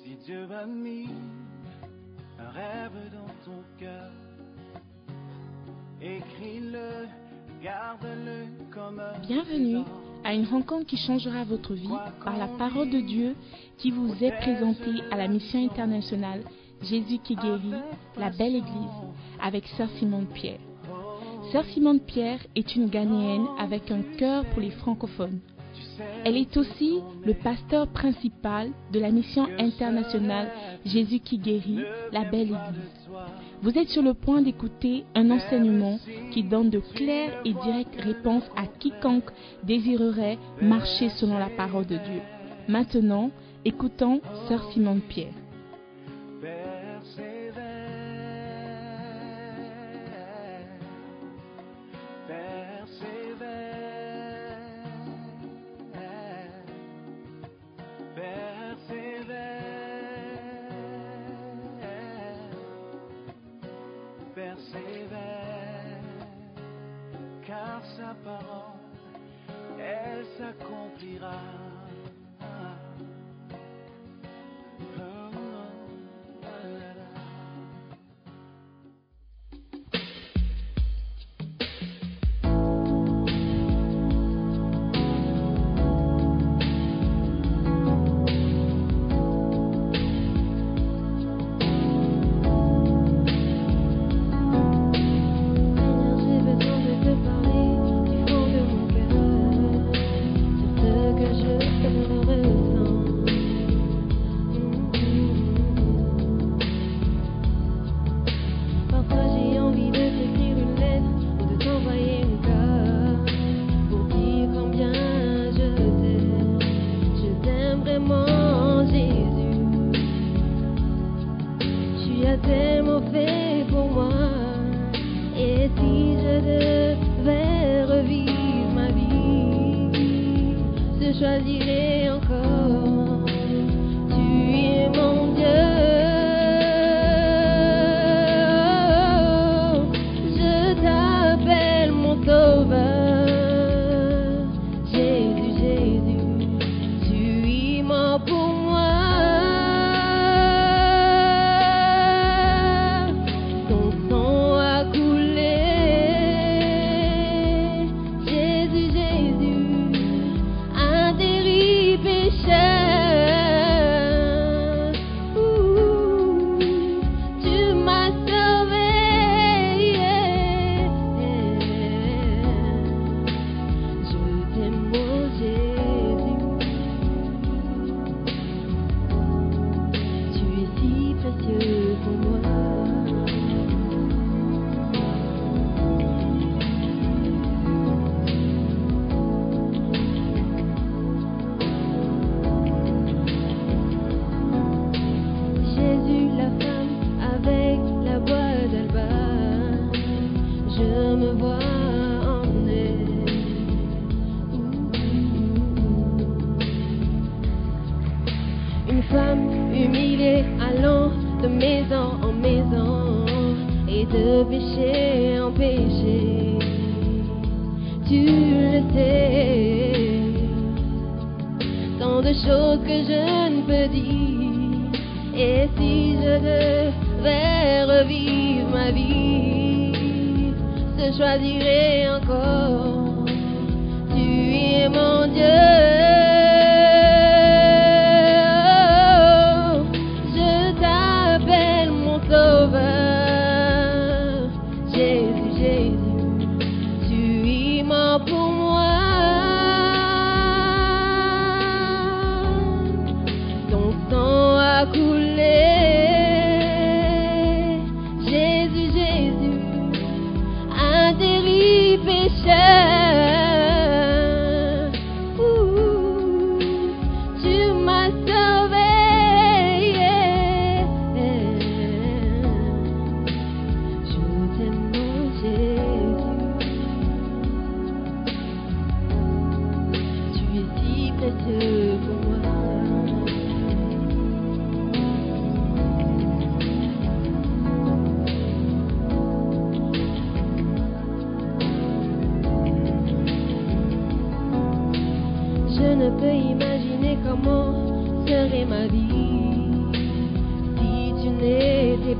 Si Dieu a mis un rêve dans ton cœur, écris-le, garde-le comme un Bienvenue à une rencontre qui changera votre vie par la parole de Dieu qui vous est présentée à la mission internationale Jésus qui guérit, la belle église, avec Sœur Simone Pierre. Sœur Simone Pierre est une Ghanéenne avec un cœur pour les francophones. Elle est aussi le pasteur principal de la mission internationale Jésus qui guérit, la belle église. Vous êtes sur le point d'écouter un enseignement qui donne de claires et directes réponses à quiconque désirerait marcher selon la parole de Dieu. Maintenant, écoutons Sœur Simone Pierre. Car sa parole, elle s'accomplira.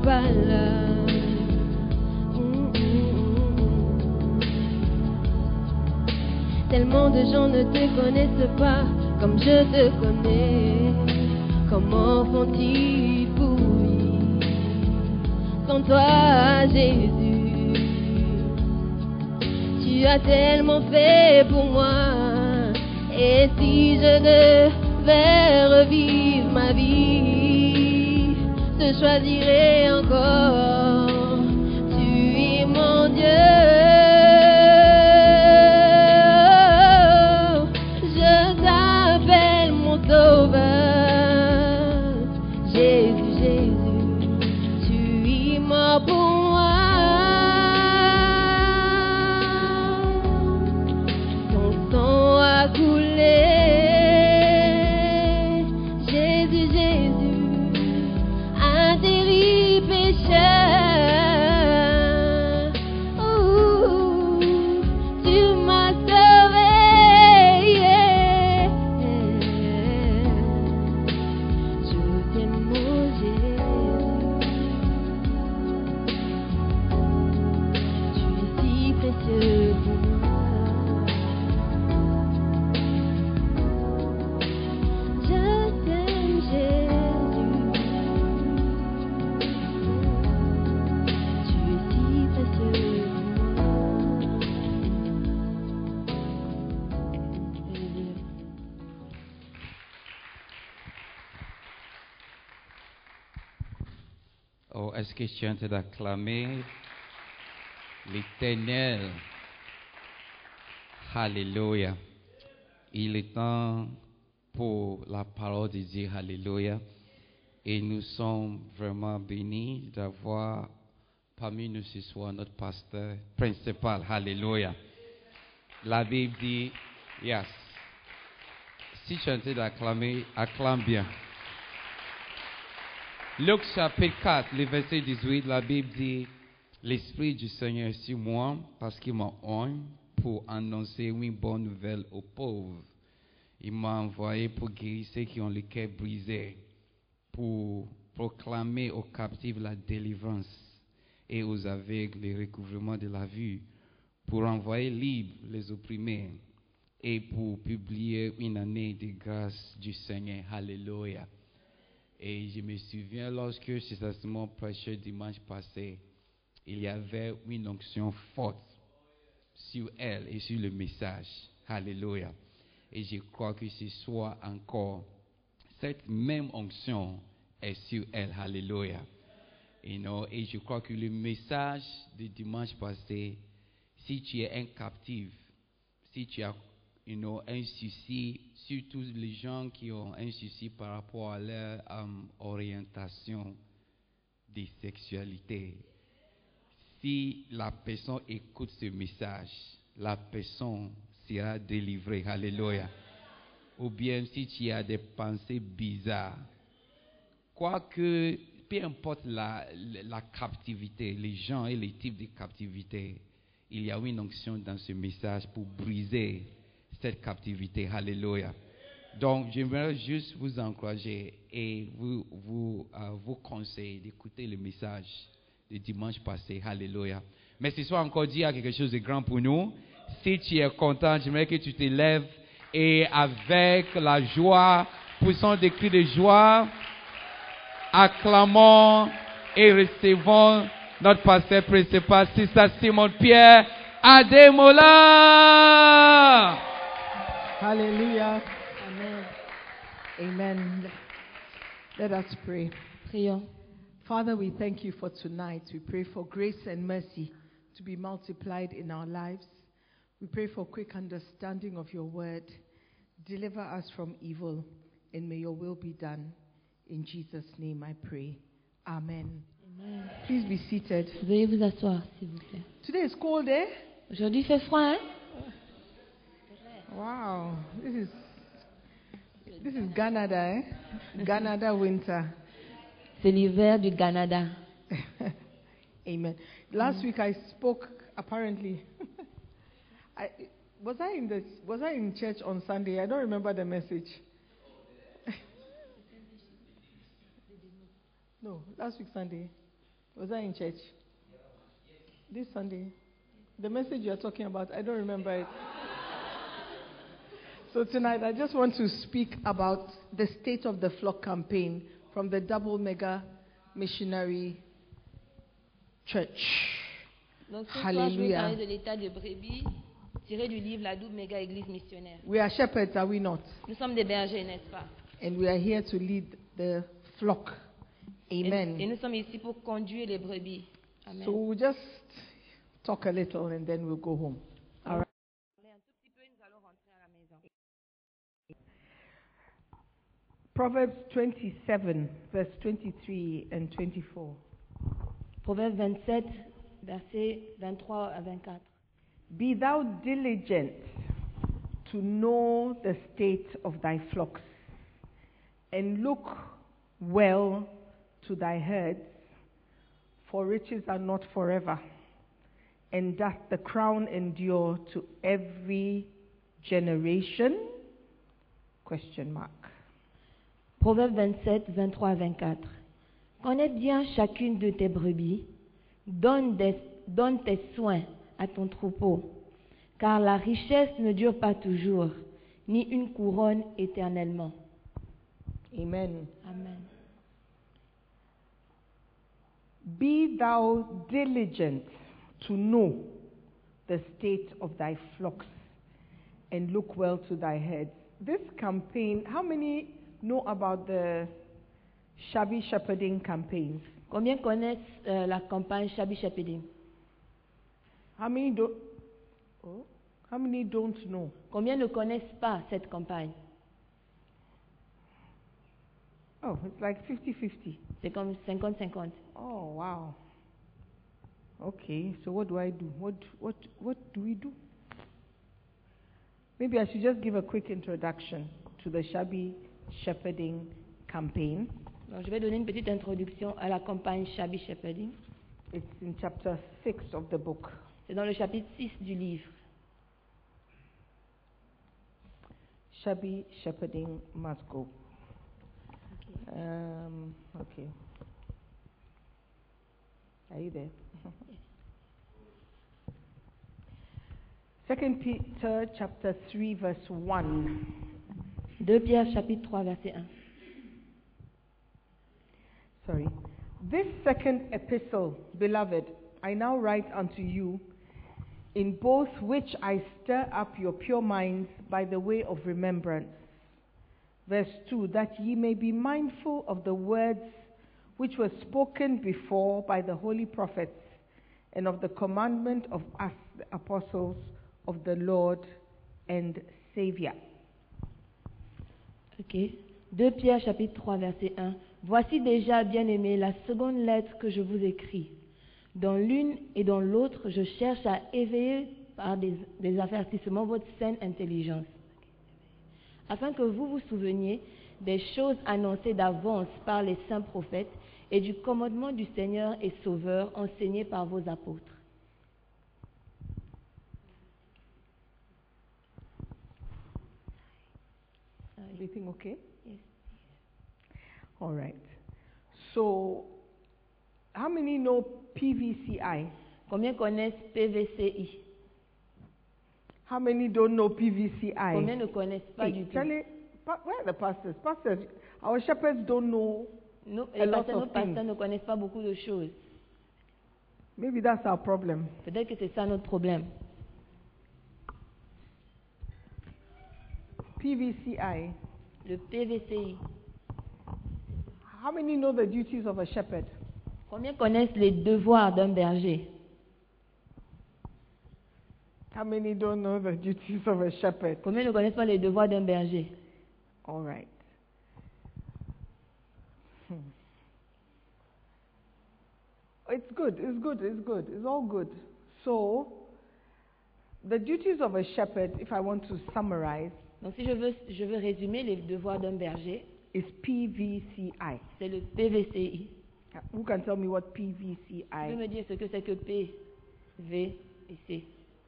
pas là. Tellement de gens ne te connaissent pas comme je te connais. Comment font-ils pour vivre sans toi, Jésus? Tu as tellement fait pour moi. Et si je devais revivre ma vie, je choisirais encore. Tu es mon Dieu. Oh, est-ce que tu es en train d'acclamer l'Éternel? Alléluia. Il est temps pour la parole de Dieu. Alléluia. Et nous sommes vraiment bénis d'avoir parmi nous ce soir notre pasteur principal. Alléluia. La Bible dit, yes. Si tu es en train d'acclamer, acclame bien. Luc chapitre 4, le verset 18, la Bible dit, l'Esprit du Seigneur est sur moi parce qu'il m'a oint pour annoncer une bonne nouvelle aux pauvres. Il m'a envoyé pour guérir ceux qui ont le cœur brisé, pour proclamer aux captifs la délivrance et aux aveugles le recouvrement de la vue, pour envoyer libres les opprimés et pour publier une année de grâce du Seigneur. Alléluia. Et je me souviens lorsque c'est mon prêché dimanche passé, il y avait une onction forte sur elle et sur le message. Alléluia. Et je crois que ce soir encore, cette même onction est sur elle. Alléluia. Et je crois que le message de dimanche passé, si tu es un captif, si tu as un souci, surtout les gens qui ont un souci par rapport à leur orientation de sexualité. Si la personne écoute ce message, la personne sera délivrée. Alléluia. Ou bien si tu as des pensées bizarres, quoique, peu importe la captivité, les gens et les types de captivité, il y a une onction dans ce message pour briser cette captivité. Alléluia. Donc, j'aimerais juste vous encourager et vous conseiller d'écouter le message du dimanche passé. Alléluia. Mais ce soir encore, Dieu a quelque chose de grand pour nous. Si tu es content, j'aimerais que tu te lèves et avec la joie, poussons des cris de joie, acclamons et recevons notre pasteur principal, Sister Simon Pierre Ademola. Hallelujah. Amen. Amen. Let us pray. Prions. Father, we thank you for tonight. We pray for grace and mercy to be multiplied in our lives. We pray for quick understanding of your word. Deliver us from evil, and may your will be done. In Jesus' name I pray. Amen. Amen. Please be seated. Veuillez vous asseoir, s'il vous plaît. Today is cold, eh? Aujourd'hui, il fait froid, hein? Wow. This is Canada, eh? Canada winter. C'est l'hiver du Canada. Amen. Last week I spoke, apparently. Was I in church on Sunday? I don't remember the message. No, last week Sunday. Was I in church? This Sunday? The message you are talking about, I don't remember it. So tonight, I just want to speak about the State of the Flock campaign from the Double Mega Missionary Church. Donc ce soir, je vais parler de l'état de brebis tiré du livre La Double Méga Église Missionnaire. We are shepherds, are we not? Nous sommes des bergers, n'est-ce pas? And we are here to lead the flock. Amen. Et nous sommes ici pour conduire les brebis. Amen. So we'll just talk a little and then we'll go home. All right. Un tout petit peu, nous allons rentrer à la maison. Proverbs 27, verse 23 and 24. Proverbe 27, versets 23 à 24. Be thou diligent to know the state of thy flocks, and look well to thy herds, for riches are not forever, and doth the crown endure to every generation? Question mark. Proverbe 27, 23 à 24. Connais bien chacune de tes brebis, donne tes soins à ton troupeau, car la richesse ne dure pas toujours, ni une couronne éternellement. Amen. Amen. Be thou diligent to know the state of thy flocks, and look well to thy herds. This campaign, how many know about the Shabby Shepherding campaign? Combien connaissent la campagne Shabby Shepherding? How many don't know? Combien ne connaissent pas cette campagne? Oh, it's like 50-50. C'est comme 50-50. Oh, wow. Okay, so what do I do? What do we do? Maybe I should just give a quick introduction to the Shabby Shepherding campaign. Donc, je vais donner une petite introduction à la campagne Shabby Shepherding. It's in chapter 6 of the book. C'est dans le chapitre 6 du livre. Shabby Shepherding must go. Okay. Are you there? Second Peter chapter 3 verse 1. 2 Pierre chapitre 3 verset 1. Sorry. This second epistle, beloved, I now write unto you, in both which I stir up your pure minds by the way of remembrance. Verse 2, that ye may be mindful of the words which were spoken before by the holy prophets, and of the commandment of us, the apostles of the Lord and Savior. Ok. 2 Pierre chapitre 3 verset 1. Voici déjà, bien-aimés, la seconde lettre que je vous écris. Dans l'une et dans l'autre, je cherche à éveiller par des avertissements votre saine intelligence, afin que vous vous souveniez des choses annoncées d'avance par les saints prophètes et du commandement du Seigneur et Sauveur enseigné par vos apôtres. Everything okay? Yes. All right. So, how many know PVCI? Combien connaissent PVCI? How many don't know PVCI? Combien ne connaissent pas Hey, du tout? Charlie, where are the pastors? Pastors, our shepherds don't know. Nos a lot pasteurs of things. ne connaissent pas beaucoup de choses. Maybe that's our problem. Peut-être que c'est ça notre problème. PVCI. Le PVCI. How many know the duties of a shepherd? Combien connaissent les devoirs d'un berger? How many don't know the duties of a shepherd? Combien ne connaissent pas les devoirs d'un berger? All right. It's good, it's good, it's good, it's all good. So, the duties of a shepherd, if I want to summarize, Donc si je veux résumer les devoirs d'un berger, is PVCI. c'est le PVCI. Who can tell me what Tu peux PVCI? me dire ce que c'est que P, V et C?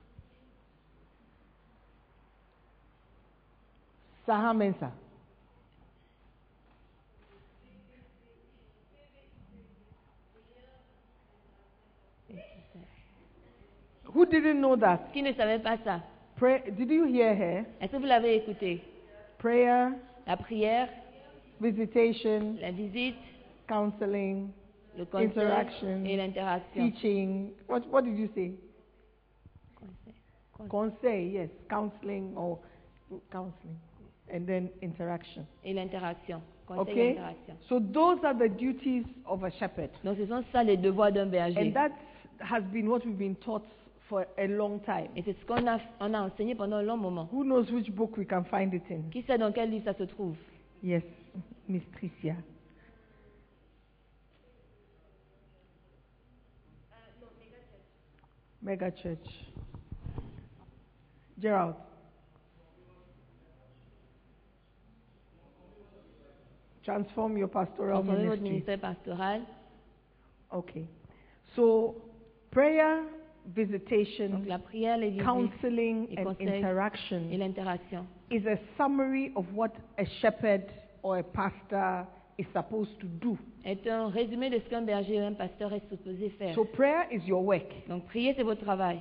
Saha Mensa. Who didn't know that? Qui ne savait pas ça? Did you hear her? Est-ce que vous l'avez écouté? Prayer, La prière, visitation, la visite, counseling, le conseil interaction, et l'interaction. teaching. What did you say? Conseil. Conseil, yes. Counseling or counseling. And then interaction. Et l'interaction. Conseil et Okay? interaction. So those are the duties of a shepherd. Donc ce sont ça les devoirs d'un berger. And that has been what we've been taught for a long time. Et c'est ce qu'on a enseigné pendant un long moment. Who knows which book we can find it in? Qui sait dans quel livre ça se trouve? Yes, Miss Tricia. Mega Church. Gerald. Transform your pastoral Transformer votre ministry. ministère pastoral. Okay. So, prayer, Donc visitation, la prière, les visites counseling, et and conseils et interaction l'interaction. is a summary of what a shepherd or a pastor is supposed to do. Est un résumé de ce qu'un berger ou un pasteur est supposé faire. So, prayer is your work. Donc prier, c'est votre travail.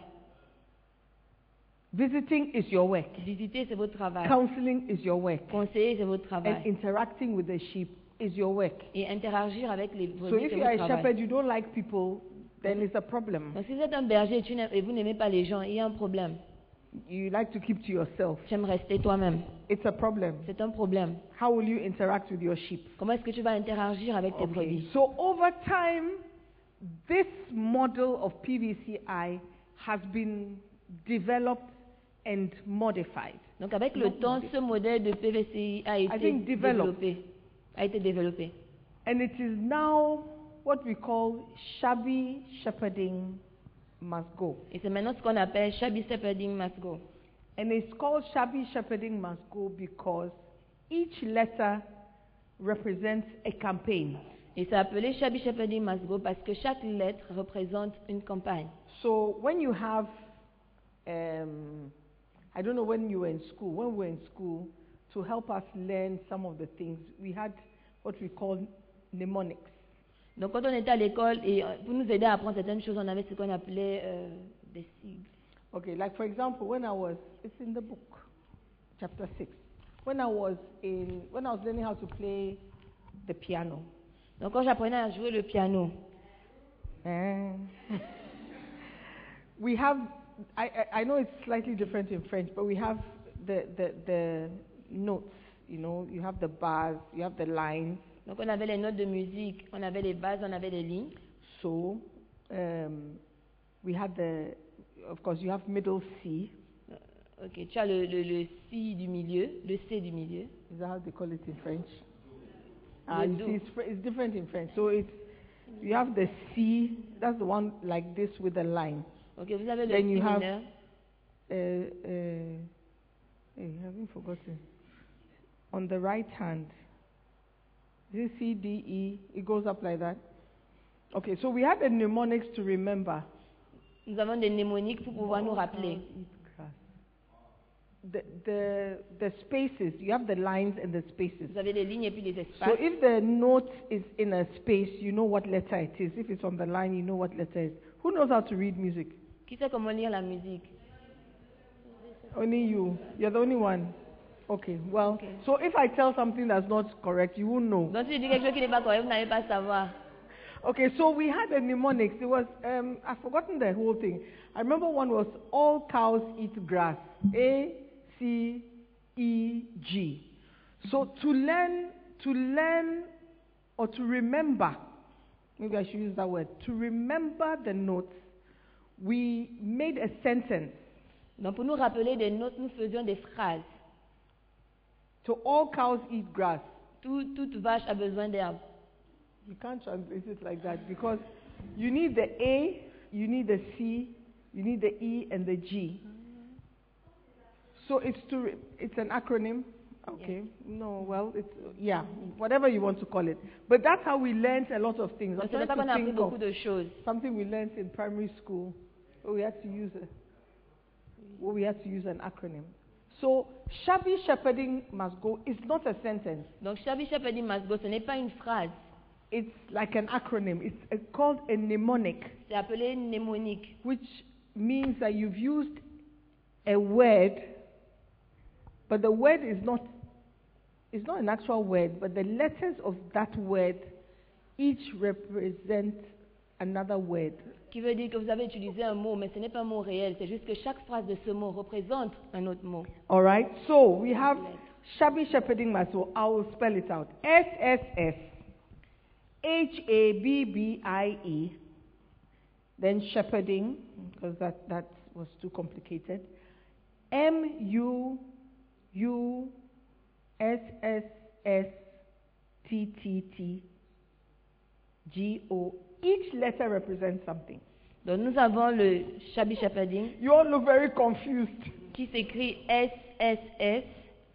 Visiting is your work. Visiter, c'est votre travail. Counseling is your work. Conseiller, c'est votre And travail. interacting with the sheep is your work. Et interagir avec les So brebis, if c'est you are votre a travail. shepherd, you don't like people, then it's a problem. Donc si vous êtes un berger et vous n'aimez pas les gens, il y a un problème. You like to keep to yourself. J'aime rester toi-même. It's a problem. C'est un problème. How will you interact with your sheep? Comment est-ce que tu vas interagir avec tes Okay. brebis? So over time, this model of PVCI has been developed and modified. Donc avec le Non, temps, ce modèle de PVCI a été think developed. développé. And it is now what we call shabby shepherding must go. Et c'est maintenant ce qu'on appelle Shabby Shepherding Must Go. And it's called shabby shepherding must go because each letter represents a campaign. Et c'est appelé Shabby Shepherding Must Go parce que chaque lettre représente une campagne. So when you have, I don't know when you were in school, when we were in school, to help us learn some of the things, we had what we call mnemonics. Donc quand on était à l'école et pour nous aider à apprendre certaines choses, on avait ce qu'on appelait des sigles. Okay, like for example, when I was, it's in the book, chapter 6. When I was learning how to play the piano, Donc quand j'apprenais à jouer le piano, we have, I know it's slightly different in French, but we have the notes, you know, you have the bars, you have the lines. donc on avait les notes de musique, on avait les bases, on avait les lignes. So, we had of course, you have middle C. Ok, tu as le Si du milieu, le C du milieu. Is that how they call it in French? Le You Do. see, it's different in French. So you have the C, that's the one like this with a line. Ok, vous avez le Then Si you have- mineur. Hey, I haven't forgotten. On the right hand, is it C, D, E? It goes up like that. Okay, so we had the mnemonics to remember. Nous avons des mnémoniques pour pouvoir nous rappeler. The spaces, you have the lines and the spaces. Vous avez les lignes et puis les So espaces. if the note is in a space, you know what letter it is. If it's on the line, you know what letter it is. Who knows how to read music? Qui sait comment lire la musique? Only you. You're the only one. Okay, well, Okay. so if I tell something that's not correct, you won't know. Donc si je dis quelque chose qui n'est pas correct, vous n'allez pas savoir. Okay, so we had the mnemonics. It was, I've forgotten the whole thing. I remember one was all cows eat grass. A, C, E, G. So to learn or to remember, maybe I should use that word, to remember the notes, we made a sentence. Donc pour nous rappeler des notes, nous faisions des phrases. So all cows eat grass. Toute vache a besoin d'herbe. You can't translate it like that because you need the A, you need the C, you need the E and the G. So it's an acronym. Okay. No, well, it's, yeah, whatever you want to call it. But that's how we learned a lot of things. I'm Donc c'est trying pas qu'on a to appris think beaucoup of de choses. something we learned in primary school where we had to use an acronym. So shabby shepherding must go is not a sentence. Donc Shabby Shepherding Must Go, ce n'est pas une phrase. it's like an acronym. It's called a mnemonic, C'est appelé mnémonique. which means that you've used a word, but the word is not an actual word, but the letters of that word each represent another word. Qui veut dire que vous avez utilisé un mot, mais ce n'est pas un mot réel. C'est juste que chaque phrase de ce mot représente un autre mot. All right, so we have Shabby Shepherding Mass. So I will spell it out. SSS HABBIE, then shepherding, because that was too complicated. MUUSSSTTTGO. Each letter represents something. Donc nous avons le Shabby Shepherding You all look very confused. qui s'écrit SSS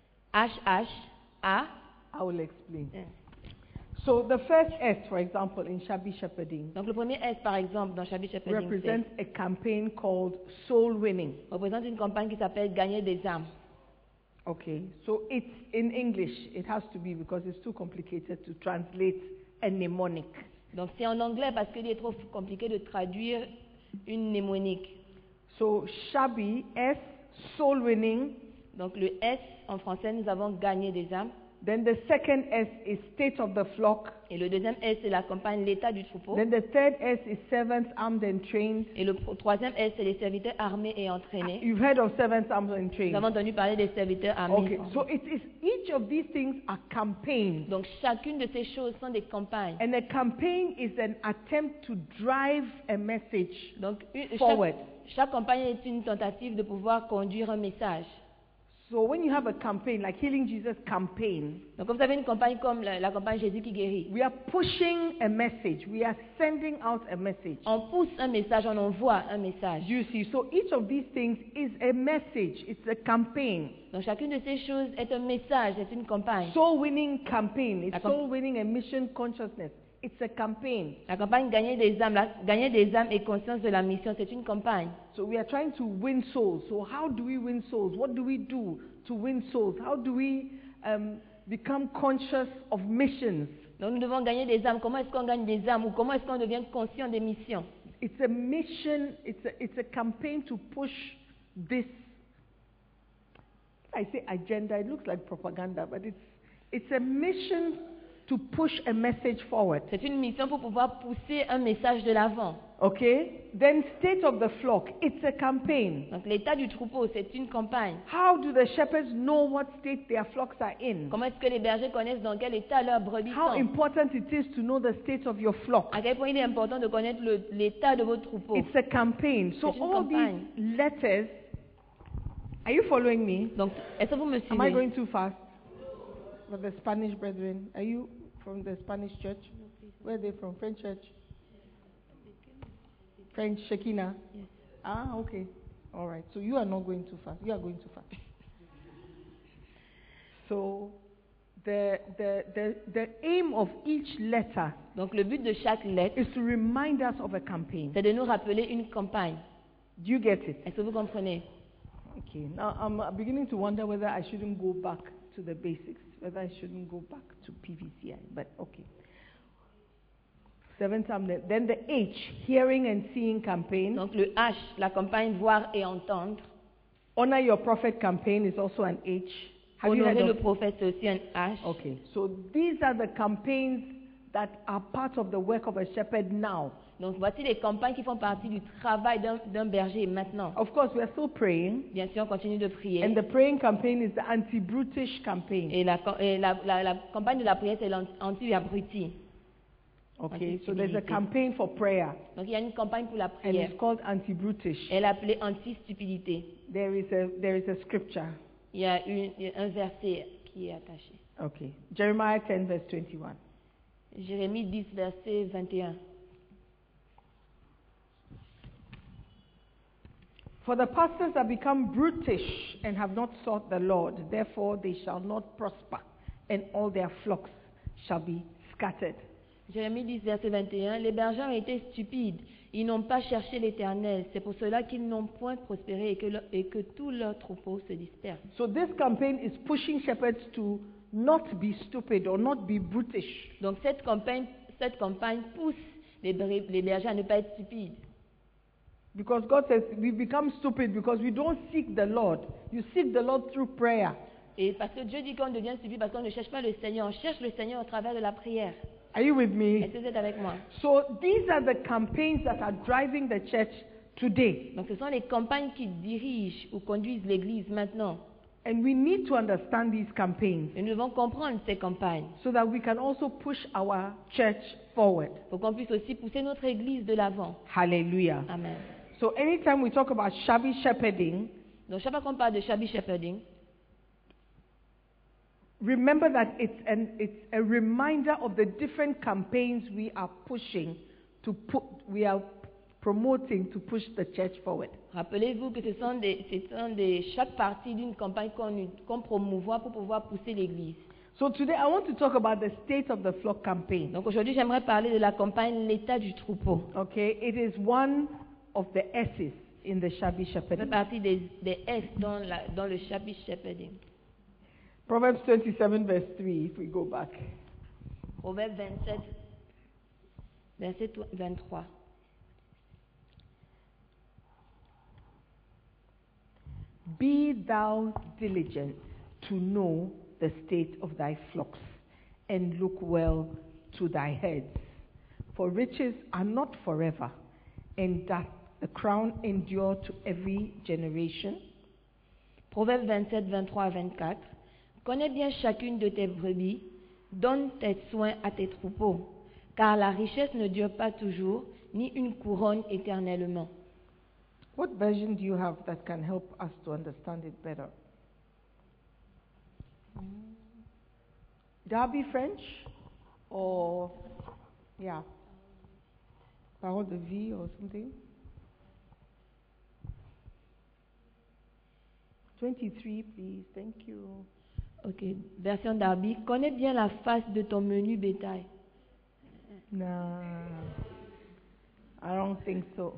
HHA. I will explain. So the first S, for example, in Shabby Shepherding, Donc le premier S par exemple dans Shabby Shepherding represents a campaign called Soul Winning. représente une campagne qui s'appelle Gagner des âmes. Okay, so it's in English. It has to be because it's too complicated to translate a mnemonic. Donc c'est en anglais parce qu'il est trop compliqué de traduire une mnémonique. So Shabby, S, Soul Winning. Donc le S en français nous avons Gagner des âmes. Then the second S is State of the Flock. Et le deuxième S c'est la campagne L'état du troupeau. Then the third S is Servants Armed and Trained. Et le troisième S c'est les serviteurs armés et entraînés. You've heard of Servants Armed and Nous Trained. avons entendu parler des serviteurs armés. Okay, so it is each of these things are campaigns. Donc chacune de ces choses sont des campagnes. And a campaign is an attempt to drive a message Donc forward. chaque campagne est une tentative de pouvoir conduire un message. So when you have a campaign, like Healing Jesus campaign, Donc quand vous avez une campagne comme la campagne Jésus qui guérit, we are pushing a message. We are sending out a message. on pousse un message, on envoie un message. You see, so each of these things is a message. It's a campaign. Donc chacune de ces choses est un message, c'est une campagne. Soul winning campaign. It's La soul winning and mission consciousness. It's a campaign. La campagne Gagner des âmes et conscience de la mission, c'est une campagne. So we are trying to win souls. So how do we win souls? What do we do to win souls? How do we become conscious of missions? Donc nous devons gagner des âmes. Comment est-ce qu'on gagne des âmes ou comment est-ce qu'on devient conscient des missions? It's a mission. It's a campaign to push this. I say agenda. It looks like propaganda, but it's a mission to push a message forward. C'est une mission pour pouvoir pousser un message de l'avant. Okay? Then state of the flock. It's a campaign. Donc l'état du troupeau, c'est une campagne. How do the shepherds know what state their flocks are in? Comment est-ce que les bergers connaissent dans quel état leurs brebis How sont? important it is to know the state of your flock. À quel point il est important de connaître l'état de votre troupeau. It's a campaign. So C'est une all campagne. these letters, are you following me? Donc, est-ce que vous me Am I suivez? going too fast? For the Spanish brethren, are you from the Spanish church? Where are they from? French church? French Shekinah? Yes. Ah, okay. All right. So you are not going too fast. You are going too fast. So the aim of each letter Donc le but de chaque lettre, is to remind us of a campaign. c'est de nous rappeler une campagne. Do you get it? Est-ce que vous comprenez? Okay. Now I'm beginning to wonder whether I shouldn't go back to the basics, whether I shouldn't go back to PVCI, but okay. Seventh time, then the H, hearing and seeing campaign. Donc le H, la campagne voir et entendre. Honor your prophet campaign is also an H. Have you heard Honorer le of? prophète, c'est aussi un H. Okay, so these are the campaigns that are part of the work of a shepherd now. Donc voici les campagnes qui font partie du travail d'un berger maintenant. Of course, we are still praying, Bien sûr, on continue de prier. and the praying campaign is the anti-brutish campaign. Et la campagne de la prière, c'est l'anti-abruti. Okay, so there's a campaign for prayer, Donc il y a une campagne pour la and prière. it's called anti-brutish. Elle est appelée anti-stupidité. There is a scripture. Il y a un verset qui est attaché. Okay, Jeremiah 10 verse 21. Jérémie 10, verset 21. For the pastors have become brutish and have not sought the Lord, therefore they shall not prosper, and all their flocks shall be scattered. Jérémie 10, verset 21. Les bergers ont été stupides. Ils n'ont pas cherché l'Éternel. C'est pour cela qu'ils n'ont point prospéré et que tous leurs troupeaux se dispersent. So this campaign is pushing shepherds to not be stupid or not be brutish. Donc cette campagne cette campagne pousse les bergers à ne pas être stupides. Because God says we become stupid because we don't seek the Lord. You seek the Lord through prayer. Et parce que Dieu dit qu'on devient stupide parce qu'on ne cherche pas le Seigneur, on cherche le Seigneur au travers de la prière. Are you with me? Est-ce que vous êtes avec moi? So these are the campaigns that are driving the church today. Donc ce sont les campagnes qui dirigent ou conduisent l'Église maintenant. And we need to understand these campaigns Et nous devons comprendre ces campagnes so that we can also push our church forward. pour qu'on puisse aussi pousser notre Église de l'avant. Hallelujah. Amen. So anytime we talk about shabby shepherding, Donc chaque fois qu'on parle de shabby shepherding, remember that it's a reminder of the different campaigns we are pushing we are promoting to push the church forward. rappelez-vous que ce sont chaque partie d'une campagne qu'on promouvoit pour pouvoir pousser l'Église. So today I want to talk about the State of the Flock campaign. Donc aujourd'hui, j'aimerais parler de la campagne L'état du troupeau. Okay, it is one of the S's in the shabby Ça fait shepherding. partie des S dans le shabby shepherding. Proverbs 27 verse 3, if we go back. Proverbe 27, verset 23. Be thou diligent to know the state of thy flocks, and look well to thy heads. For riches are not forever, and doth the crown endure to every generation? Proverbe 27, 23 à 24. Connais bien chacune de tes brebis, donne tes soins à tes troupeaux, car la richesse ne dure pas toujours, ni une couronne éternellement. What version do you have that can help us to understand it better? Darby French? Or, yeah, Parole de vie or something? 23, please. Thank you. Ok, version Darby. Connais bien la face de ton menu bétail. No, I don't think so.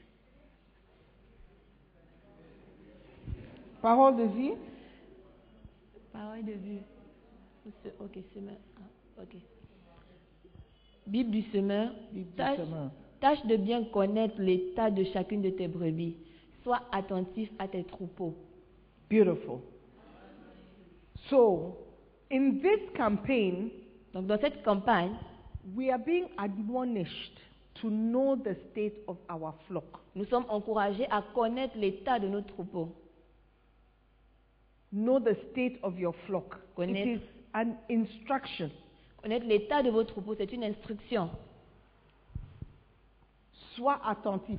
Parole de vie? Parole de vue. Ok, semeur. Ok. Bible du semeur. Tâche de bien connaître l'état de chacune de tes brebis. Sois attentif à tes troupeaux. Beautiful. So, in this campaign, Donc dans cette campagne, we are being admonished to know the state of our flock. nous sommes encouragés à connaître l'état de nos troupeaux. Know the state of your flock. Connaître. It is an instruction. Connaître l'état de vos troupeaux, c'est une instruction. Sois attentif.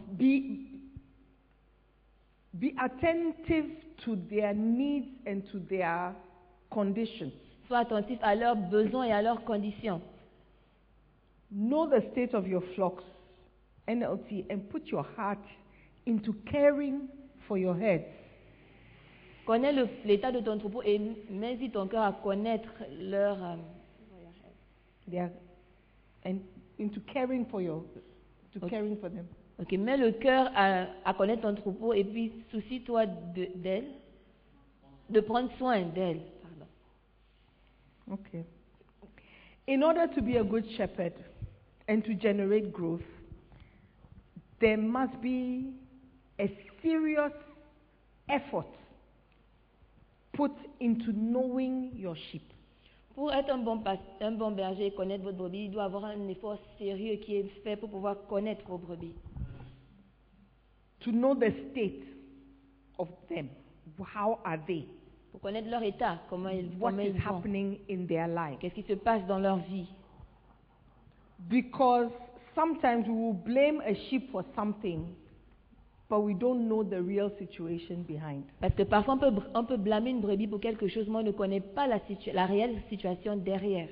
Be attentive to their needs and to their conditions. Sois attentif à leurs besoins et à leurs conditions. Know the state of your flocks, NLT, and put your heart into caring for your heads. Connais l'état de ton troupeau et mets-y ton cœur à connaître leur And into caring for caring for them. Ok, mets le cœur à connaître ton troupeau et puis soucie-toi d'elle, de prendre soin d'elle. Pardon. Okay. In order to be a good shepherd and to generate growth, there must be a serious effort put into knowing your sheep. Pour être un bon berger et connaître votre brebis, il doit y avoir un effort sérieux qui est fait pour pouvoir connaître vos brebis. To know the state of them. How are they? Pour connaître leur état, comment ils What is vont, happening in their life? qu'est-ce qui se passe dans leur vie. Because sometimes we will blame a sheep for something, but we don't know the real situation behind. Parce que parfois on peut blâmer une brebis pour quelque chose, mais on ne connaît pas la réelle situation derrière.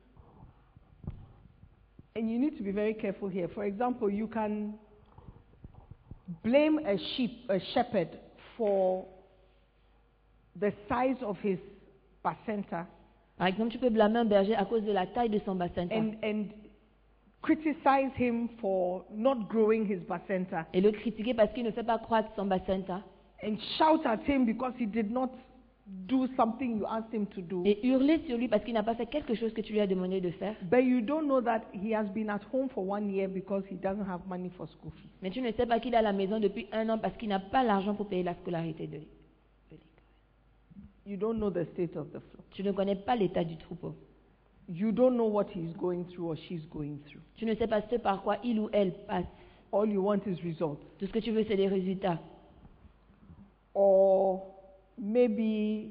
And you need to be very careful here. For example, you can blame a shepherd for the size of his placenta. Par exemple, tu peux blâmer un berger à cause de la taille de son bassin And criticize him for not growing his placenta. et le critiquer parce qu'il ne fait pas croître son bassin And shout at him because he did not do something you asked him to do, et hurler sur lui parce qu'il n'a pas fait quelque chose que tu lui as demandé de faire. but you don't know that he has been at home for 1 year because he doesn't have money for school fees. Mais tu ne sais pas qu'il est à la maison depuis 1 an parce qu'il n'a pas l'argent pour payer la scolarité de l'école. You don't know the state of the flock. Tu ne connais pas l'état du troupeau. You don't know what he's going through or she's going through. Tu ne sais pas ce par quoi il ou elle passe. All you want is results. Tout ce que tu veux, c'est des résultats. Or maybe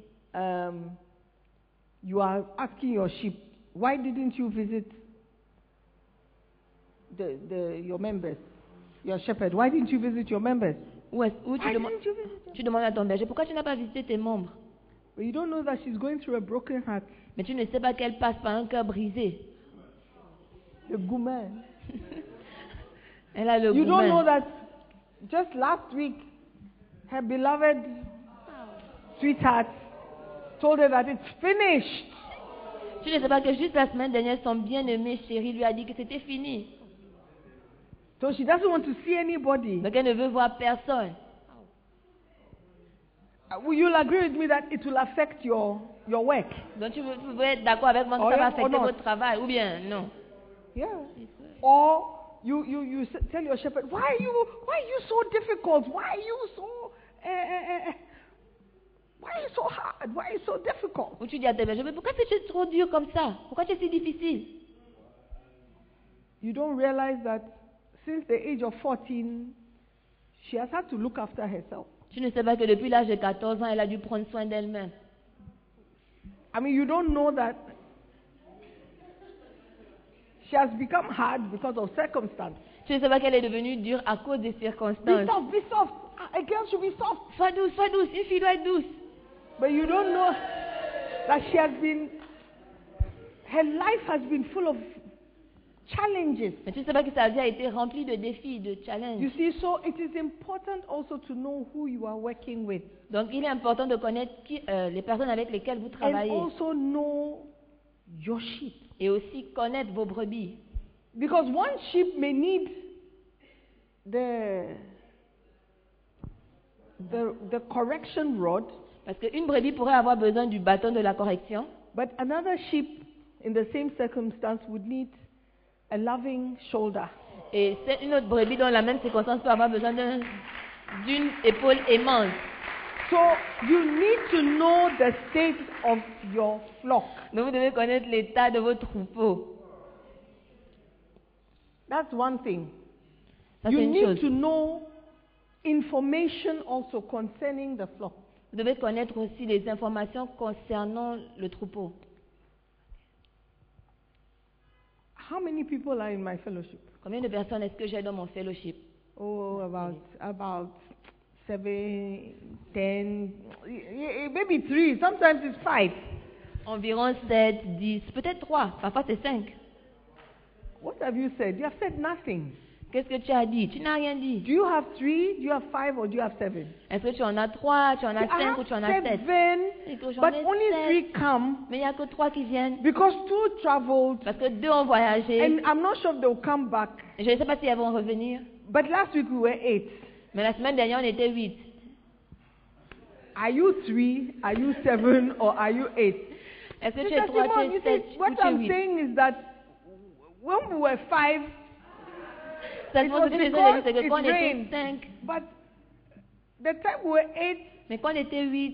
you are asking your sheep, why didn't you visit your members, your shepherd? Why didn't you visit your members? Ou tu, Why didn't you visit them? tu demandes à ton berger, pourquoi tu n'as pas visité tes membres? But you don't know that she's going through a broken heart. Mais tu ne sais pas qu'elle passe par un cœur brisé. A gourmet. Elle a le You don't know gourmet. that just last week, her beloved sweetheart told her that it's finished. Tu ne sais pas que juste la semaine dernière, son bien-aimé chéri lui a dit que c'était fini. So she doesn't want to see anybody. Donc elle ne veut voir personne. You'll agree with me that it will affect your work. Donc tu veux être d'accord avec moi que Oh, ça va yeah, affecter or not. votre travail ou bien non. Yeah. Or you tell your shepherd, why are you so difficult? Why are you so hard? Why are you so difficult? Ou tu dis à tes bergers, mais pourquoi tu es trop dur comme ça? Pourquoi tu es si difficile? You don't realize that since the age of 14, she has had to look after herself. Tu ne sais pas que depuis l'âge de 14 ans, elle a dû prendre soin d'elle-même. I mean, you don't know that she has become hard because of circumstance. Tu ne sais pas qu'elle est devenue dure à cause des Be circonstances. soft, be soft. A girl should be soft. Sois douce, une fille doit être douce. But you don't know that her life has been full of challenges. Mais tu ne sais pas que sa vie a été remplie de défis, de challenges. You see, so it is important also to know who you are working with. Donc il est important de connaître les personnes avec lesquelles vous And travaillez. also know your sheep. Et aussi connaître vos brebis. Because one sheep may need the correction rod, Parce qu'une brebis pourrait avoir besoin du bâton de la correction. but another sheep in the same circumstance would need a loving shoulder. Et c'est une autre brebis dans la même circonstance peut avoir besoin d'une épaule aimante. So you need to know the state of your flock. Donc vous devez connaître l'état de vos troupeaux. That's one thing. Ça, You c'est une need chose. to know information also concerning the flock. Vous devez connaître aussi les informations concernant le troupeau. How many people are in my fellowship? Combien de personnes est-ce que j'ai dans mon fellowship? Oh, about 7, 10, maybe 3. Sometimes it's 5. Environ 7, 10, peut-être 3, parfois c'est 5. What have you said? You have said nothing. Qu'est-ce que tu as dit? Tu n'as rien dit. Do you have 3? Do you have 5? Or do you have 7? Est-ce que tu en as 3, tu en as I 5 ou have tu en as 7? 7, but only 3 come Mais il n'y a que 3 qui viennent. because 2 traveled, Parce que 2 ont voyagé. and I'm not sure if they'll come back. Je ne sais pas si elles vont revenir. But last week we were 8. Mais la semaine dernière, on était 8. Are you 3? Are you 7? Or are you 8? Est-ce que tu Mr. es 3, Simon, tu you es 7 see, ou what tu es I'm 8? saying is that when we were 5, Ça it se was pose une question, because c'est que it quand on était rained. 5, But the time we were 8, mais quand on était 8,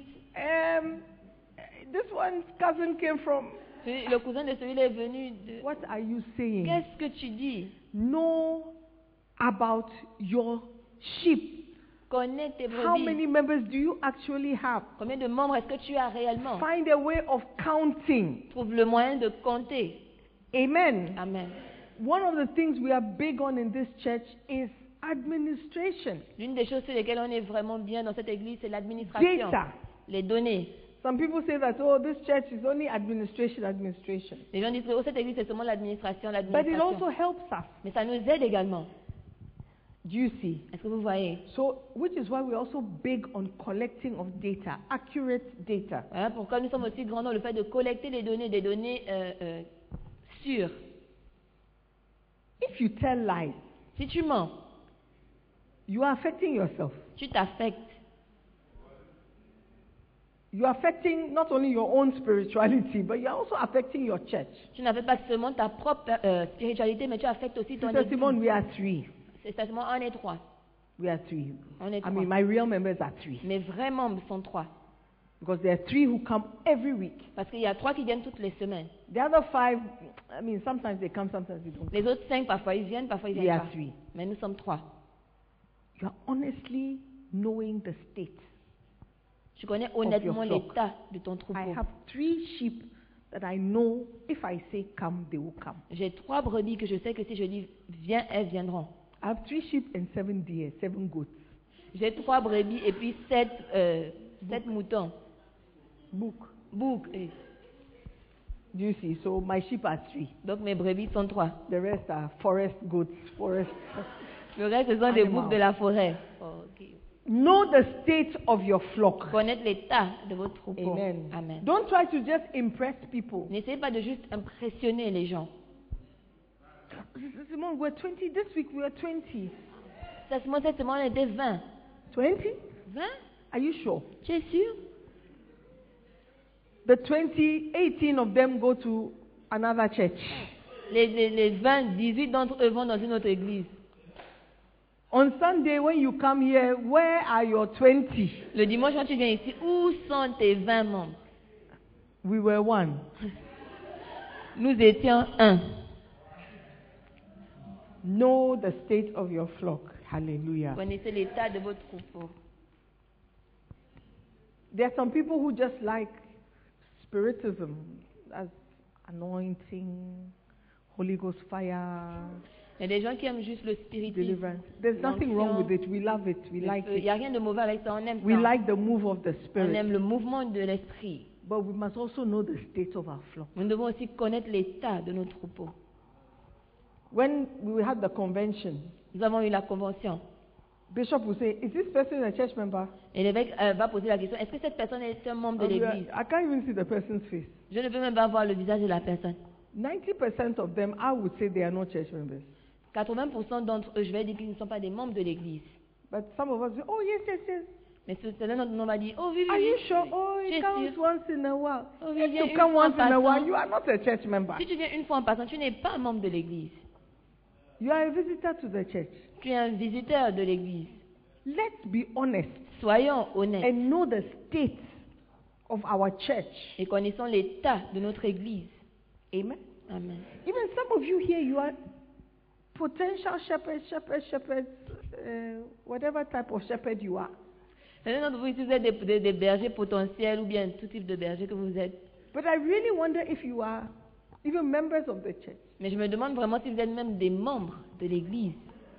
this one's cousin came from. le cousin de celui-là est venu de... What are you saying? Qu'est-ce que tu dis? Know about your sheep. Connais tes How brebis. many members do you actually have? Combien de membres est-ce que tu as réellement? Find a way of counting. Trouve le moyen de compter. Amen. Amen. One of the things we are big on in this church is administration. L'une des choses sur lesquelles on est vraiment bien dans cette église, c'est l'administration. Data. Les données. Some people say that, oh, this church is only administration. Les gens disent que oh, cette église, c'est seulement l'administration, But it l'administration. also helps us. Mais ça nous aide également. Do you see? Est-ce que vous voyez? So, which is why we're also big on collecting of data, accurate data. Voilà pourquoi nous sommes aussi grands dans le fait de collecter des données sûres. If you tell lies, Si tu mens, you are affecting yourself. tu t'affectes. you're affecting not only your own spirituality, but you're also affecting your church. Tu n'affectes pas seulement ta propre spiritualité, mais tu affectes aussi ton Sister église. Simone, we are 3. C'est seulement on est 3. We are 3. On est I 3. mean, my real members are 3. Mais vrais membres sont 3. Because there are 3 who come every week. Parce qu'il y a 3 qui viennent toutes les semaines. The other 5, I mean, sometimes they come, sometimes they don't. Les autres 5, parfois ils viennent, parfois ils We viennent are pas. 3. Mais nous sommes 3. You are honestly knowing the state. Tu connais honnêtement flock. l'état de ton troupeau. I have 3 sheep that I know if I say come, they will come. J'ai 3 brebis que je sais que si je dis viens, elles viendront. I have 3 sheep and 7 deer, 7 goats. J'ai 3 brebis et puis 7 moutons. Bouc. Do you see? So my sheep are 3. Donc mes brebis sont 3. The rest are forest goats, forest. Le reste, ce sont des Animals. boucs de la forêt. Oh, ok. Know the state of your flock. Connaître l'état de votre troupeau. Amen. Amen. Don't try to just impress people. N'essayez pas de juste impressionner les gens. Simone, we're 20. This week we are 20. Cette semaine, on était 20. 20? 20? Are you sure? Tu es sûr? The 20, 18 of them go to another church. Les 20, 18 d'entre eux vont dans une autre église. On Sunday, when you come here, where are your 20? Le dimanche, quand tu viens ici, où sont tes 20 membres? We were 1. Nous étions 1. Know the state of your flock. Hallelujah. Connaissez l'état de votre troupeau. There are some people who just like spiritism, as anointing, Holy Ghost fire, Il y a des gens qui aiment juste le spiritisme. deliverance. There's nothing wrong with it. We love it. We like Il it. n'y a rien de mauvais avec ça, on aime We ça. like the move of the On Spirit. aime le mouvement de l'esprit. But we must also know the state of our flock. Nous devons aussi connaître l'état de nos troupeaux. When we had the convention, Nous avons eu la convention. Bishop will say, is this person a church member? Et l'évêque va poser la question, est-ce que cette personne est un membre de And we are- l'église? I can't even see the person's face. Je ne peux même pas voir le visage de la personne. 90% of them, I would say they are not church members. 80% d'entre eux, je vais dire qu'ils ne sont pas des membres de l'église. But some of us say, oh, yes, yes, yes. Mais certains d'entre nous m'a dit, oh oui, oui, Are oui. you sure? Oh, Tu it es comes sûr? once in a while. Oh, oui, If viens you une come fois en once in a passant. while, you are not a church member. Si tu viens une fois en passant, tu n'es pas un membre de l'église. You are a visitor to the church. Tu es un visiteur de l'église. Let's be honest Soyons honnêtes and know the state of our church. et connaissons l'état de notre église. Amen. Amen. Even some of you here, you are potential shepherds, whatever type of shepherd you are. Certains d'entre vous ici, vous êtes des bergers potentiels ou bien tout type de berger que vous êtes. But I really wonder if you are even members of the church. Mais je me demande vraiment si vous êtes même des membres de l'église.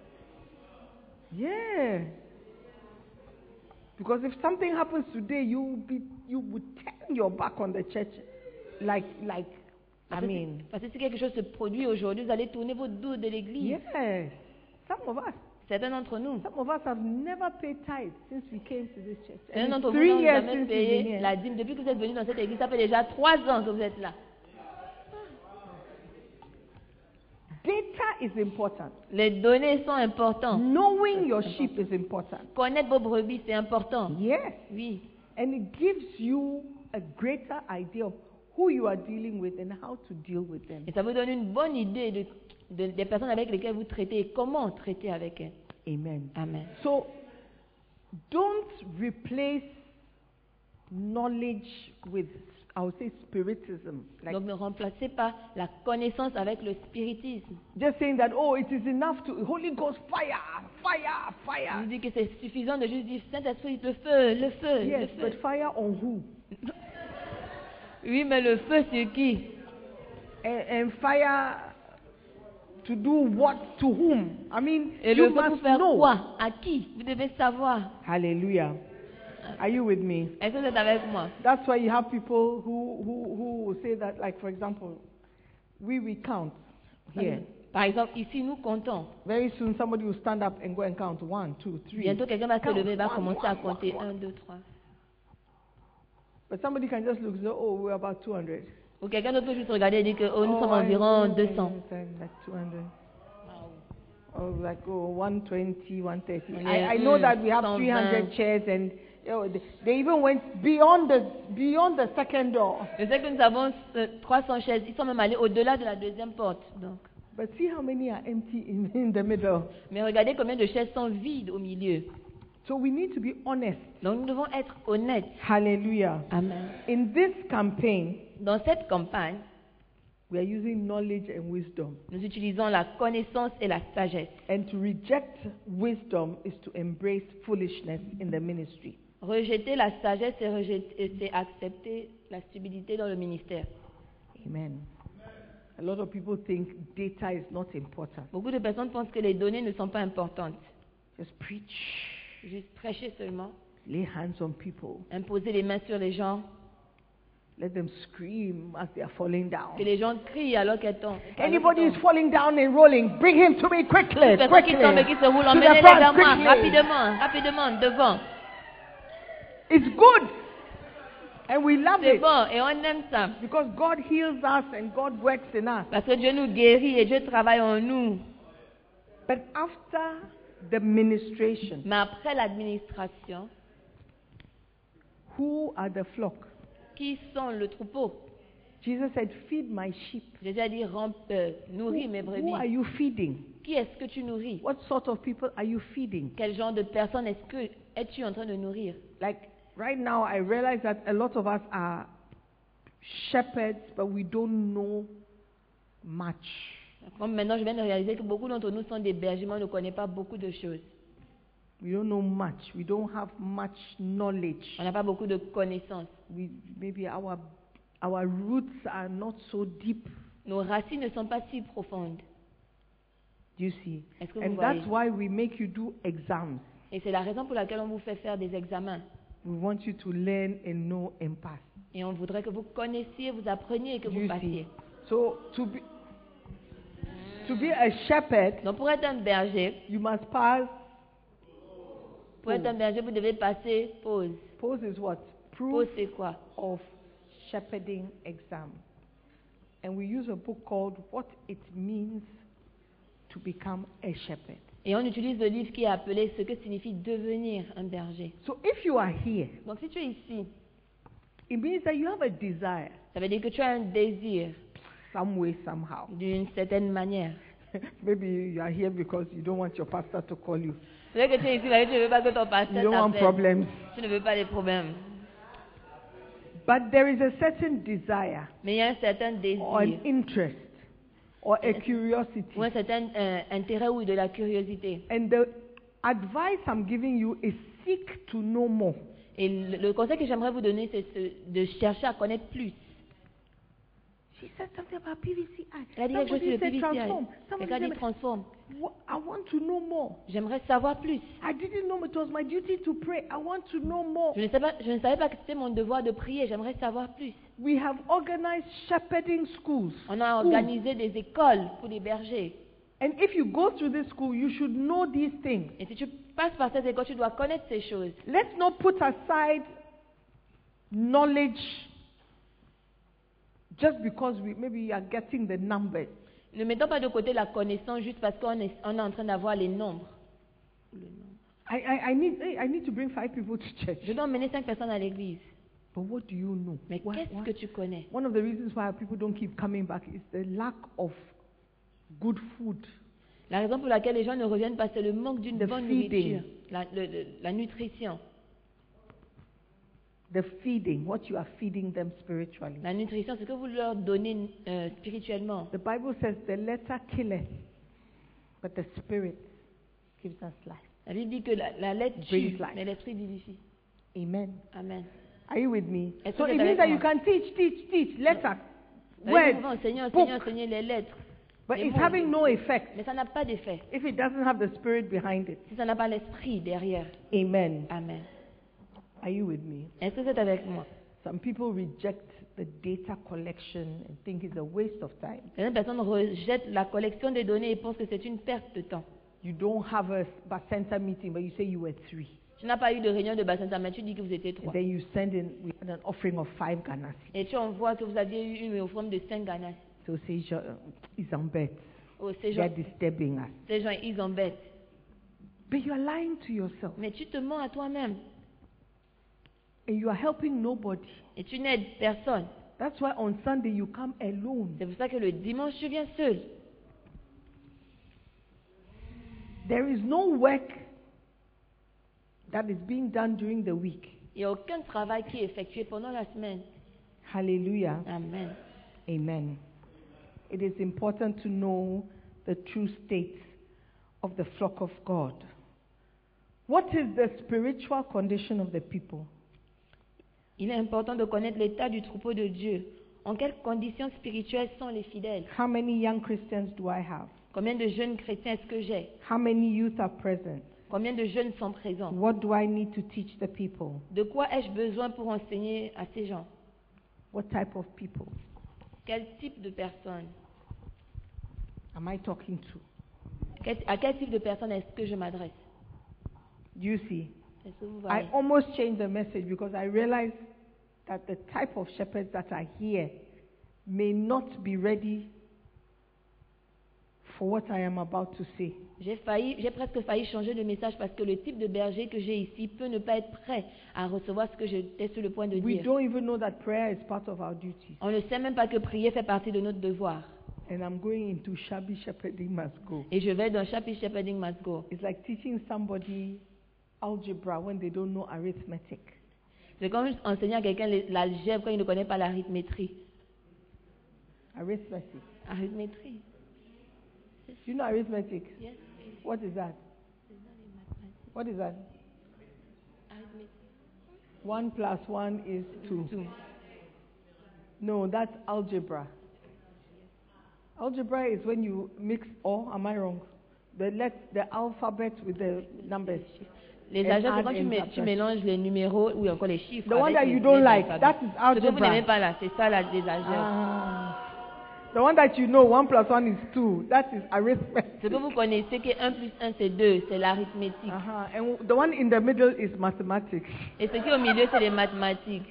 Yeah. Because if something happens today, you would turn your back on the church, I mean, Parce que si quelque chose se produit aujourd'hui, vous allez tourner votre dos de l'église. yes. Some of us have never paid tithes since we came to this church. Certains And d'entre it's vous 3 n'ont years jamais since we've been payé here. la dîme. Depuis que vous êtes venus dans cette église, ça fait déjà 3 ans que vous êtes là. Data is important. Les données sont importantes. Knowing your sheep is important. Connaître vos brebis, c'est important. Yes. Oui. And it gives you a greater idea of who you are dealing with and how to deal with them. Et ça vous donne une bonne idée des personnes avec lesquelles vous traitez et comment traiter avec elles. Amen. Amen. So, don't replace knowledge with, I would say, spiritism. Like Donc ne remplacez pas la connaissance avec le spiritisme. just saying that, oh, it is enough to, Holy Ghost, fire, fire, Je fire. vous dis que c'est suffisant de juste dire Saint-Esprit, le feu, le feu, le Yes, feu. but fire on who? Oui, mais le feu sur qui? And fire to do what to whom? I mean, Et you le feu pour must faire know. quoi? À qui? Vous devez savoir. Hallelujah. Are you with me? Est-ce que vous êtes avec moi? That's why you have people who will say that, like, for example, we count here. Par exemple, ici, nous comptons. Very soon, somebody will stand up and go and count 1, 2, 3. Bientôt, quelqu'un va se Count. lever et va 1, commencer 1, à compter 1, 1, 2, 3. But somebody can just look and say, oh, we're about 200. Ou quelqu'un d'autre peut juste regarder et dire que nous sommes I- environ 200. Like 200. Oh, like 120, 130. Yeah, I know that we have 120. 300 chairs and They even went beyond the second door. Je sais que nous avons 300 chaises. Ils sont même allés au-delà de la deuxième porte. Donc. But see how many are empty in the middle. Mais regardez combien de chaises sont vides au milieu. So we need to be honest. Donc nous devons être honnêtes. Hallelujah. Amen. In this campaign, Dans cette campagne, we are using knowledge and wisdom. nous utilisons la connaissance et la sagesse. And to reject wisdom is to embrace foolishness in the ministry. Rejeter la sagesse, c'est accepter la stupidité dans le ministère. Amen. A lot of people think data is not important. Beaucoup de personnes pensent que les données ne sont pas importantes. Just preach. Juste prêcher seulement, Lay hands on people. imposer les mains sur les gens, Let them scream as they are falling down. que les gens crient alors qu'elles tombent. Anybody is falling down and rolling, bring him to me quickly. Toute personne qui Quickly. tombe et qui se roule, To the emmenez-les front, vers moi, quickly. rapidement, devant. It's good. And we love C'est it. bon et on aime ça. Because God heals us and God works in us. Parce que Dieu nous guérit et Dieu travaille en nous. But after the ministration, Mais après l'administration, who are the flock? qui sont le troupeau? Jesus said, feed my sheep. Jésus a dit, nourris mes Who brebis. are you feeding? Qui est-ce que tu nourris? What sort of people are you feeding? Quel genre de personnes es-tu en train de nourrir? Like right now, I realize that a lot of us are shepherds, but we don't know much. Comme maintenant, je viens de réaliser que beaucoup d'entre nous sont des bergers, mais on ne connaît pas beaucoup de choses. We don't know much. We don't have much knowledge. On n'a pas beaucoup de connaissances. Maybe our roots are not so deep. Nos racines ne sont pas si profondes. Do you see? Est-ce que vous And voyez? that's why we make you do exams. Et c'est la raison pour laquelle on vous fait faire des examens. We want you to learn and know and pass. Et on voudrait que vous connaissiez, vous appreniez et que Do vous you passiez. see? So to be a shepherd, Donc pour être un berger, you must pass. pour être un berger, vous devez passer pause. Pause is what? Pause, Proof c'est quoi? of shepherding exam. And we use a book called What It Means to Become a Shepherd. Et on utilise le livre qui est appelé Ce que signifie devenir un berger. So if you are here, Donc si tu es ici, it means that you have a desire, ça veut dire que tu as un désir some way, somehow. d'une certaine manière. Maybe you are here because you don't want your pastor to call you. C'est vrai que tu es ici, parce que tu ne veux pas que ton You pasteur don't want t'appelle. problems. Tu ne veux pas les problèmes. But there is a certain desire Mais il y a un certain désir, or an interest or a curiosity. ou un certain intérêt ou de la curiosité. And the advice I'm giving you is seek to know more. Et le conseil que j'aimerais vous donner, c'est de chercher à connaître plus. She said something about PVCI. Elle a dit quelque chose sur le Somebody said PVCI. transform. Quelqu'un a dit Somebody said, transforme. I want to know more. J'aimerais savoir plus. I didn't know it was my duty to pray. I want to know more. Je ne savais pas que c'était mon devoir de prier. J'aimerais savoir plus. We have organized shepherding schools. On a organisé des écoles pour les bergers. And if you go through this school, you should know these things. Et si tu passes par cette école, tu dois connaître ces choses. Let's not put aside knowledge just because maybe you are getting the numbers. Ne mettons pas de côté la connaissance juste parce qu'on est en train d'avoir les nombres. I need to bring 5 people to church. Je dois emmener 5 personnes à l'église. But what do you know? Mais qu'est-ce que tu connais? One of the reasons why people don't keep coming back is the lack of good food. La raison pour laquelle les gens ne reviennent pas, c'est le manque d'une The bonne feeding. nourriture, la nutrition. The feeding, what you are feeding them spiritually. La nutrition, c'est ce que vous leur donnez spirituellement. The Bible says the letter killeth, but the spirit gives us life. La Bible dit que la lettre Brings tue, life. mais l'esprit vivifie. Amen. Amen. Are you with me? Est-ce So que it vous êtes means that avec you moi? can teach letter, Vous words, pouvez enseigner book, enseigner les lettres. but les it's mots. having no effect Mais ça n'a pas d'effet if it doesn't have the spirit behind it. si ça n'a pas l'esprit derrière. Amen. Amen. Are you with me? Est-ce que vous êtes avec moi? Some people reject the data collection and think it's a waste of time. Certaines personnes rejettent la collection des données et pensent que c'est une perte de temps. You don't have a Bacenta meeting, but you say you were 3. Tu n'as pas eu de réunion de bassin mais tu dis que vous étiez 3. And then you send in we had an offering of 5 Ghana. Et tu envoies que vous aviez eu une offrande de 5 Ghana. So say it's on bed. Oh, ces They're gens, disturbing us. ces gens, ils embêtent. But you are lying to yourself. Mais tu te mens à toi-même. and you are helping nobody. Et tu n'aides personne. That's why on Sunday you come alone. C'est pour ça que le dimanche, tu viens seul. There is no work that is being done during the week. Il n'y a aucun travail qui est effectué pendant la semaine. Hallelujah. Amen. Amen. It is important to know the true state of the flock of God. What is the spiritual condition of the people? Il est important de connaître l'état du troupeau de Dieu. En quelles conditions spirituelles sont les fidèles? How many young Christians do I have? Combien de jeunes chrétiens est-ce que j'ai? How many youth are present? Combien de jeunes sont présents? What do I need to teach the people? De quoi ai-je besoin pour enseigner à ces gens? What type of people Quel type de personnes? am I talking to? À quel type de personnes est-ce que je m'adresse? Do you see? Est-ce que vous I voyez? almost changed the message because I realized that the type of shepherds that are here may not be ready for what I am about to say. J'ai presque failli changer de message parce que le type de berger que j'ai ici peut ne pas être prêt à recevoir ce que j'étais sur le point de We dire. don't even know that prayer is part of our duty. On ne sait même pas que prier fait partie de notre devoir. And I'm going into shabby shepherding must go. Et je vais dans Shabby Shepherding Must Go. It's like teaching somebody algebra when they don't know arithmetic. C'est comme enseigner à quelqu'un l'algèbre quand il ne connaît pas l'arithmétrie. Arithmetic. Arithmétrie. Do you know arithmetic? Yes. What is that? What is that? Arithmétrie. 1 plus 1 is 2. Tout. No, that's algebra. Algebra is when you mix, or am I wrong? The alphabet with the numbers. Les And algèbres, add quand and tu subtract. mélanges les numéros ou encore les chiffres. The one avec that les- you don't les like, alphabets. that is Ce que vous algebra. n'aimez pas là, c'est ça les algèbres. Ah. The one that you know, 1 plus 1 is 2. That is arithmetic. Ce que vous connaissez que 1 plus 1 c'est 2, c'est l'arithmétique. And the one in the middle is mathematics. Et ce qui est au milieu, c'est les mathématiques.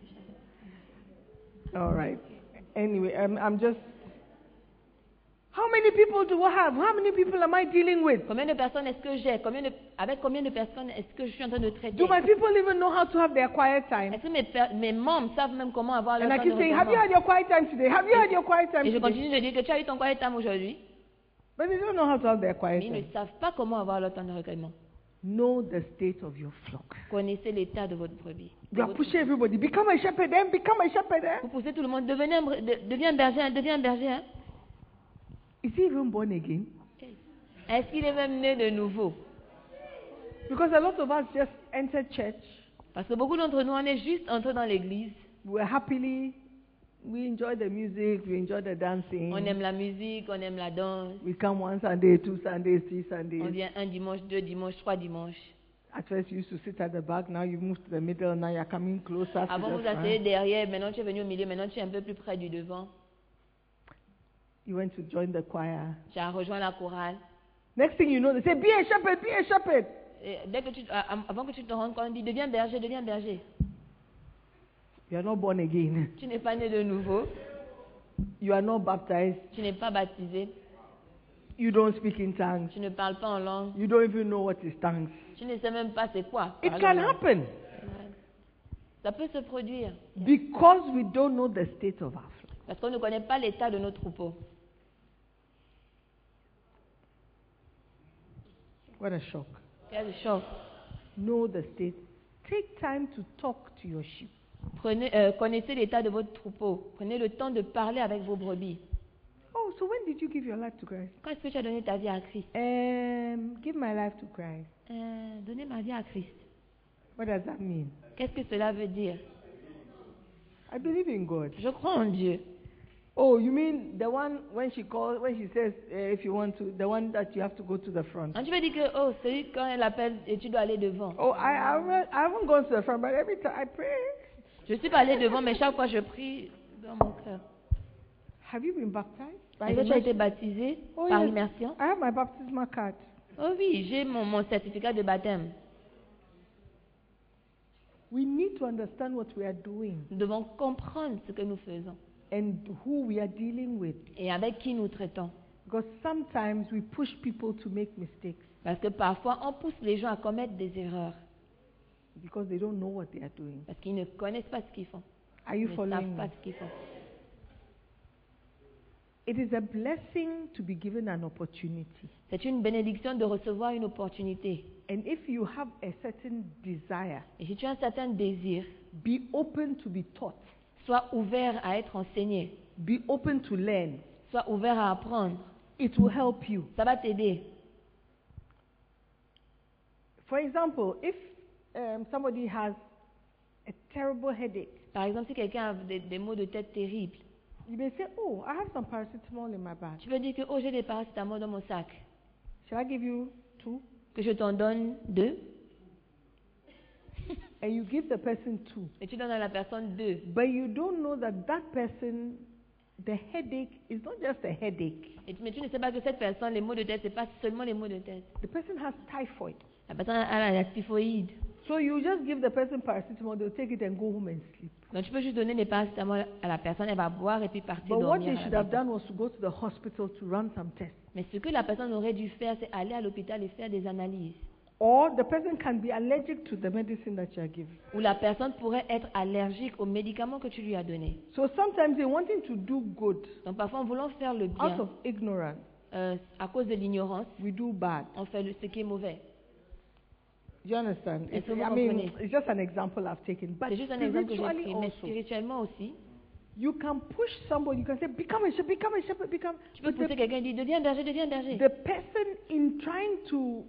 All right. Anyway, I'm just. How many people do I have? How many people am I dealing with? Combien de personnes est-ce que j'ai? Avec combien de personnes est-ce que je suis en train de traiter? Do my people even know how to have their quiet time? Est-ce que mes membres savent même comment avoir leur And I temps keep de saying, have you recueillement? had your quiet time today? Have you had your quiet time Et je today? continue de dire que tu as eu ton quiet time aujourd'hui. But they don't know how to have their Mais quiet ils ne time. savent pas comment avoir leur temps de recueillement. Know the state of your flock. Connaissez l'état de votre brebis. You are pushing everybody. Become a shepherd then. Become a shepherd then. Vous poussez tout le monde, deviens berger, hein, deviens berger. Hein. Is he even born again? Est-ce qu'il est même né de nouveau? Because a lot of us just entered church. Parce que beaucoup d'entre nous, on est juste entrés dans l'église. We enjoy the music, we enjoy the dancing. On aime la musique, on aime la danse. We come 1 Sunday, 2 Sundays, 3 On Sundays. vient un dimanche, 2 dimanches, 3 dimanches. At first you used to sit at the back, now you moved to the middle, now you're coming closer to Avant, vous the asseyez front. derrière, maintenant tu es venu au milieu, maintenant tu es un peu plus près du devant. You went to join the choir. Tu as rejoint la chorale. Next thing you know, they say, be a shepherd, be a shepherd. Et avant que tu te rendes compte, on dit deviens berger, deviens berger. You are not born again. Tu n'es pas né de nouveau, You are not baptized. tu n'es pas baptisé, You don't speak in tongues. tu ne parles pas en langue, You don't even know what is tongues. tu ne sais même pas c'est quoi. It parler can en langue. happen Ça peut se produire because we don't know the state of our flock. parce qu'on ne connaît pas l'état de nos troupeaux. What a shock. Quel choc. Know the state. Take time to talk to your sheep. Connaissez l'état de votre troupeau. Prenez le temps de parler avec vos brebis. Oh, so when did you give your life to Christ? Quand est-ce que tu as donné ta vie à Christ? Give my life to Christ. Donner ma vie à Christ. What does that mean? Qu'est-ce que cela veut dire? I believe in God. Je crois en Dieu. Oh, you mean the one when she says, if you want to, the one that you have to go to the front? Hein, tu veux dire que, oh, celui quand elle appelle et tu dois aller devant. Oh, I haven't gone to the front, but every time I pray. Je suis pas allée devant, mais chaque fois je prie dans mon cœur. Have you been baptized? By Est-ce que tu as été immersion? baptisé Oh, par yes. immersion? I have my baptismal card. Oh oui, j'ai mon certificat de baptême. We need to understand what we are doing Nous devons comprendre ce que nous faisons and who we are dealing with. et avec qui nous traitons. Because sometimes we push people to make mistakes. Parce que parfois, on pousse les gens à commettre des erreurs. because they don't know what they are doing. Parce qu'ils ne connaissent pas ce qu'ils font. Are Ils you ne following savent pas me? ce qu'ils font. It is a blessing to be given an opportunity. C'est une bénédiction de recevoir une opportunité. And if you have a certain desire, Et si tu as un certain désir, be open to be taught. sois ouvert à être enseigné. Be open to learn. Sois ouvert à apprendre. It will help you. Ça va t'aider. For example, if somebody has a terrible headache, Par exemple, si quelqu'un a des maux de tête terribles, you may say, oh, I have some paracetamol in my bag. tu peux dire que oh, j'ai des paracétamol dans mon sac. Shall I give you 2? Que je t'en donne 2. And you give the person 2. Et tu donnes à la personne 2. But you don't know that that person, the headache is not just a headache. Mais tu ne sais pas que cette personne, les maux de tête, ce n'est pas seulement les maux de tête. The person has typhoid. La personne a la typhoïde. So you just give the person paracetamol, they'll take it and go home and sleep. Donc tu peux juste donner des paracétamol à la personne, elle va boire et puis partir But what dormir. they à should la have maison. done was to go to the hospital to run some tests. Mais ce que la personne aurait dû faire, c'est aller à l'hôpital et faire des analyses. Or the person can be allergic to the medicine that you are giving. Ou la personne pourrait être allergique aux médicaments que tu lui as donnés. So sometimes in wanting to do good, Donc parfois, en voulant faire le out bien, of ignorance, à cause de l'ignorance, we do bad. on fait ce qui est mauvais. Do you understand? Est-ce que vous I mean, comprenez? it's just an example I've taken. But C'est juste un exemple que j'ai spiritually pris. Mais also, spirituellement aussi, you can push somebody. You can say, become a shepherd, become a shepherd, become. tu peux But pousser quelqu'un et dire deviens berger, deviens berger. the person in trying to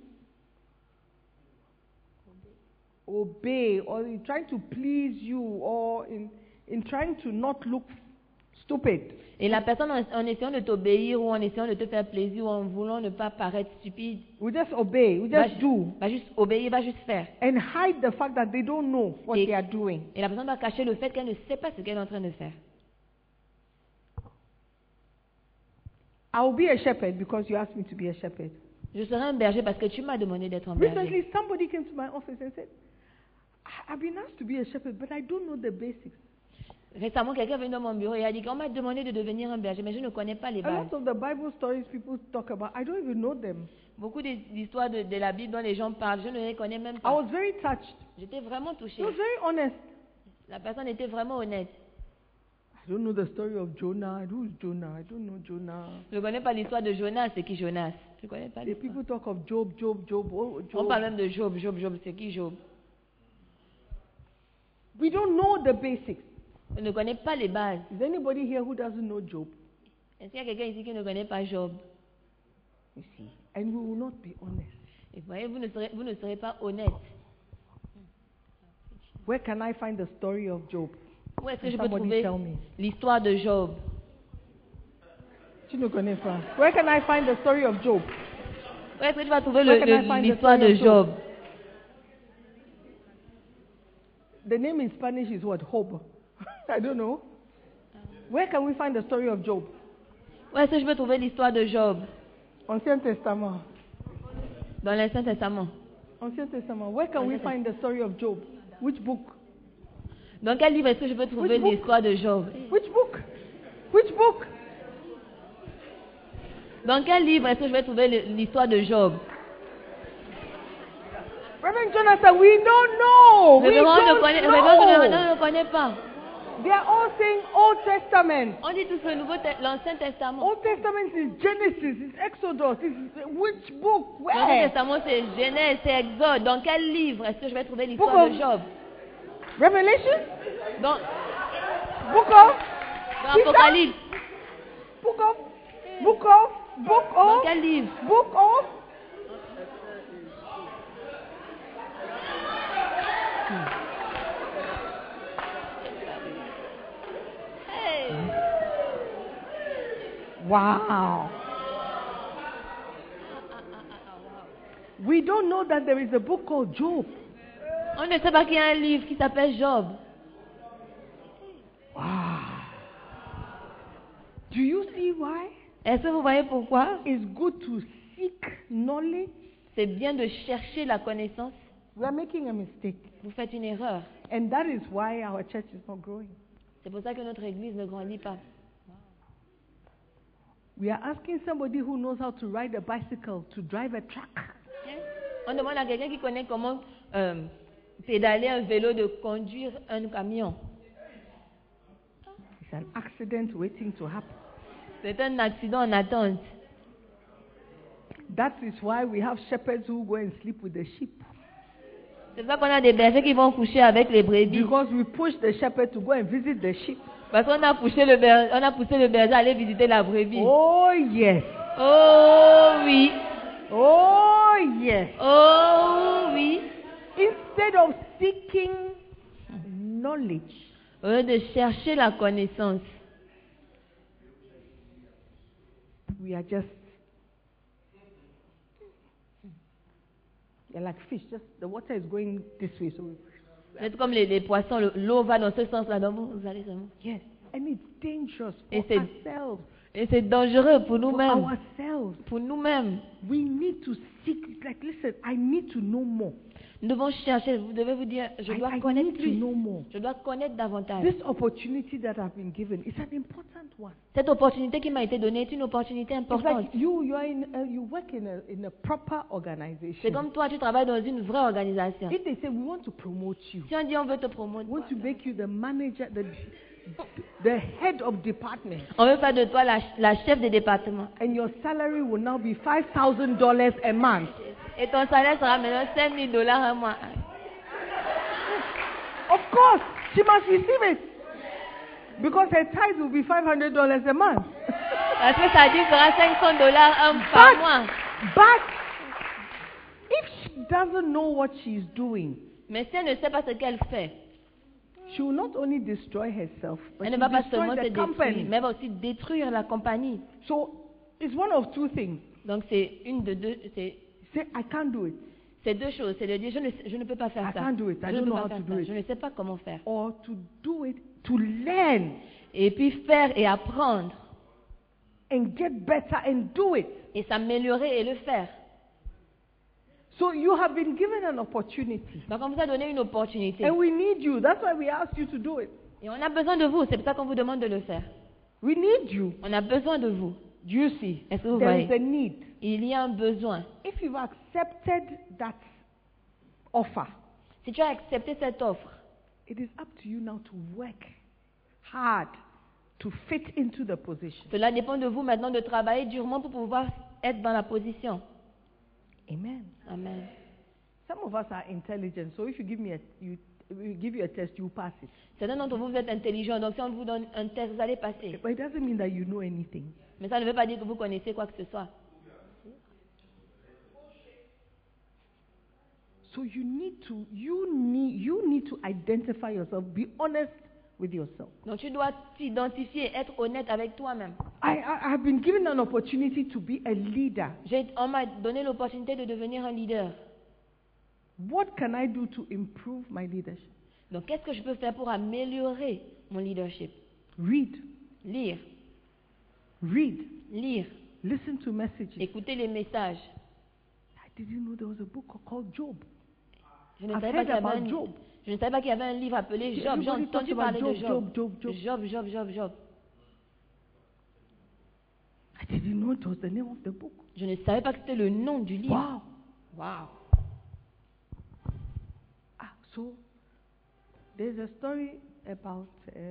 obey or in trying to please you or in trying to not look stupid, Et la personne, en essayant de t'obéir ou en essayant de te faire plaisir ou en voulant ne pas paraître stupide, we just obey, we va, just do, va juste obéir, va juste faire. and hide the fact that they don't know what Et- they are doing. Et la personne va cacher le fait qu'elle ne sait pas ce qu'elle est en train de faire. I'll be a shepherd because you asked me to be a shepherd. Je serai un berger parce que tu m'as demandé d'être un berger. Recently, somebody came to my office and said, I've been asked to be a shepherd, but I don't know the basics. Récemment, quelqu'un est venu dans mon bureau et a dit qu'on m'a demandé de devenir un berger, mais je ne connais pas les A bases. lot of the Bible stories people talk about, I don't even know them. Beaucoup d'histoires de la Bible dont les gens parlent, je ne les connais même I pas. was very touched. J'étais vraiment touchée. He was very honest. La personne était vraiment honnête. I don't know the story of Jonah. Who's Jonah? I don't know Jonah. Je ne connais pas l'histoire de Jonas, c'est qui Jonas? Je ne connais pas The l'histoire. people talk of Job. Oh, On Job. parle même de Job, c'est qui Job? We don't know the basics. Je ne connais pas les bases. Is anybody here who doesn't know Job? Est-ce qu'il y a quelqu'un ici qui ne connaît pas Job? You see. And we will not be honest. Et vous voyez, vous ne serez pas honnête. Where can I find the story of Job? Où est-ce que je peux Somebody trouver tell me. l'histoire de Job? Tu ne connais pas. Where can I find the story of Job? Où est-ce que tu vas trouver Where can I find the l'histoire story de of Job? Job? The name in Spanish is what? Job. I don't know. Where can we find the story of Job? Où est-ce que je peux trouver l'histoire de Job? Ancien Testament. Dans l'Ancien Testament. Ancien Testament. Where can we find the story of Job? Which book? Dans quel livre est-ce que je peux trouver Which book? l'histoire de Job? Which book? Which book? Dans quel livre est-ce que je vais trouver l'histoire de Job? Reverend Jonathan, we don't know. We Révérend don't ne know. connaît pas. They are all saying Old Testament. On dit tous l'Ancien Testament. Old Testament is Genesis, it's Exodus, it's which book? L'Ancien Where? Testament, c'est Genèse, c'est Exode. Dans quel livre est-ce que je vais trouver l'histoire de Job? Revelation? Dans Book of? Apocalypse. Book of? Book of? Book Dans of? quel livre? Book of? Wow. We don't know that there is a book called Job. On ne sait pas qu'il y a un livre qui s'appelle Job. Wow. Do you see why? Est-ce que vous voyez pourquoi? It's good to seek knowledge. C'est bien de chercher la connaissance. We are making a mistake. Vous faites une erreur. And that is why our church is not growing. C'est pour ça que notre église ne grandit pas. We are asking somebody who knows how to ride a bicycle to drive a truck. On demande à quelqu'un qui connaît comment pédaler un vélo, de conduire un camion. It's an accident waiting to happen. C'est un accident en attente. That is why we have shepherds who go and sleep with the sheep. C'est ça qu'on a des bergers qui vont coucher avec les brebis. Because we push the shepherd to go and visit the sheep. Parce qu'on a poussé le berger à aller visiter la brebis. Oh yes. Oh oui. Oh yes. Oh oui. Instead of seeking knowledge, Au lieu de chercher la connaissance, we are just like fish. Just the water is going this way, so c'est comme les poissons, l'eau va dans ce sens-là, donc vous allez seulement. yes, and it's dangerous for Et c'est- ourselves. Et c'est dangereux pour For nous-mêmes. ourselves, Pour nous-mêmes. we need to seek. Like, listen, I need to know more. Nous devons chercher, vous devez vous dire, je dois I connaître need to plus. know more. Je dois connaître davantage. This opportunity that I've been given is an important one. Cette opportunité qui m'a été donnée est une opportunité It's importante. like you are you work in a proper C'est organization. comme toi, tu travailles dans une vraie organisation. If they say we want to promote you, Si on dit on veut te promouvoir, we want to make you the manager, the head of department, on veut faire de toi la chef des départements. and your salary will now be $5,000 a month. Et ton salaire sera maintenant $5,000 un mois. Of course, she must receive it because her tithe will be $500 a month. Parce que ça dit que sera $500 par mois. But if she doesn't know what she's doing, Mais si elle ne sait pas ce qu'elle fait, she will not only destroy herself, but elle she ne va will pas seulement destroy se the détruire, company. mais elle va aussi détruire la compagnie. So it's one of two things. Donc c'est une de deux, Say, I can't do it. c'est deux choses. C'est de dire je ne peux pas faire I ça. can't do it. I Je ne don't peux know pas how faire to do ça. it. Je ne sais pas comment faire. Or to do it, to learn Et puis faire et apprendre and get better and do it. et s'améliorer et le faire. So you have been given an opportunity. Donc on vous a donné une opportunité. And we need you. That's why we asked you to do it. Et on a besoin de vous. C'est pour ça qu'on vous demande de le faire. We need you. On a besoin de vous. Do you see? Est-ce que vous There is voyez? a need. Il y a un besoin. If you've accepted that offer, Si tu as accepté cette offre, it is up to you now to work hard to fit into the position. cela dépend de vous maintenant de travailler durement pour pouvoir être dans la position. Amen. Amen. Some of us are intelligent, so if you give me we give you a test, you pass it. Certains d'entre vous, vous êtes intelligents, donc si on vous donne un test, vous allez passer. But it doesn't mean that you know anything. Mais ça ne veut pas dire que vous connaissez quoi que ce soit. So you need to identify yourself. Be honest with yourself. Donc tu dois t'identifier, être honnête avec toi-même. I have been given an opportunity to be a leader. On m'a donné l'opportunité de devenir un leader. What can I do to improve my leadership? Donc qu'est-ce que je peux faire pour améliorer mon leadership? Read. Lire, Read. lire, Listen to messages. écouter les messages. I didn't know there was a book called Job. Je ne I've savais pas heard qu'il y avait about un, Job. je ne savais pas qu'il y avait un livre appelé Job. J'ai Everybody entendu talks about parler de Job. Job. Job. I didn't know it was the name of the book. Je ne savais pas que c'était le nom du livre. Wow. Wow. So there's a story about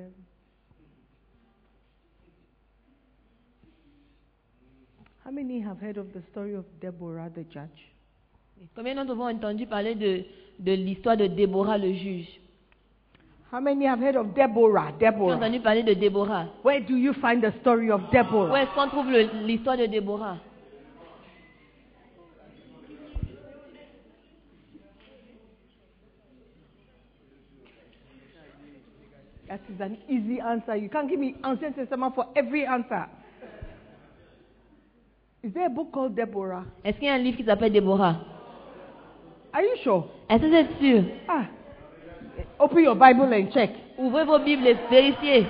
how many have heard of the story of Deborah the judge? Combien d'entre vous ont entendu parler de l'histoire de Déborah le juge? How many have heard of Deborah? Qui ont Deborah. entendu parler de Déborah? Where do you find the story of Où Deborah? est-ce qu'on trouve l'histoire de Déborah? That is an easy answer. You can't give me ancient testament for every answer. Is there a book called Deborah? Est-ce qu'il y a un livre qui s'appelle Déborah? Are you sure? Est-ce que vous êtes sûr? Ah. Open your Bible and check. Ouvrez vos Bibles et vérifiez.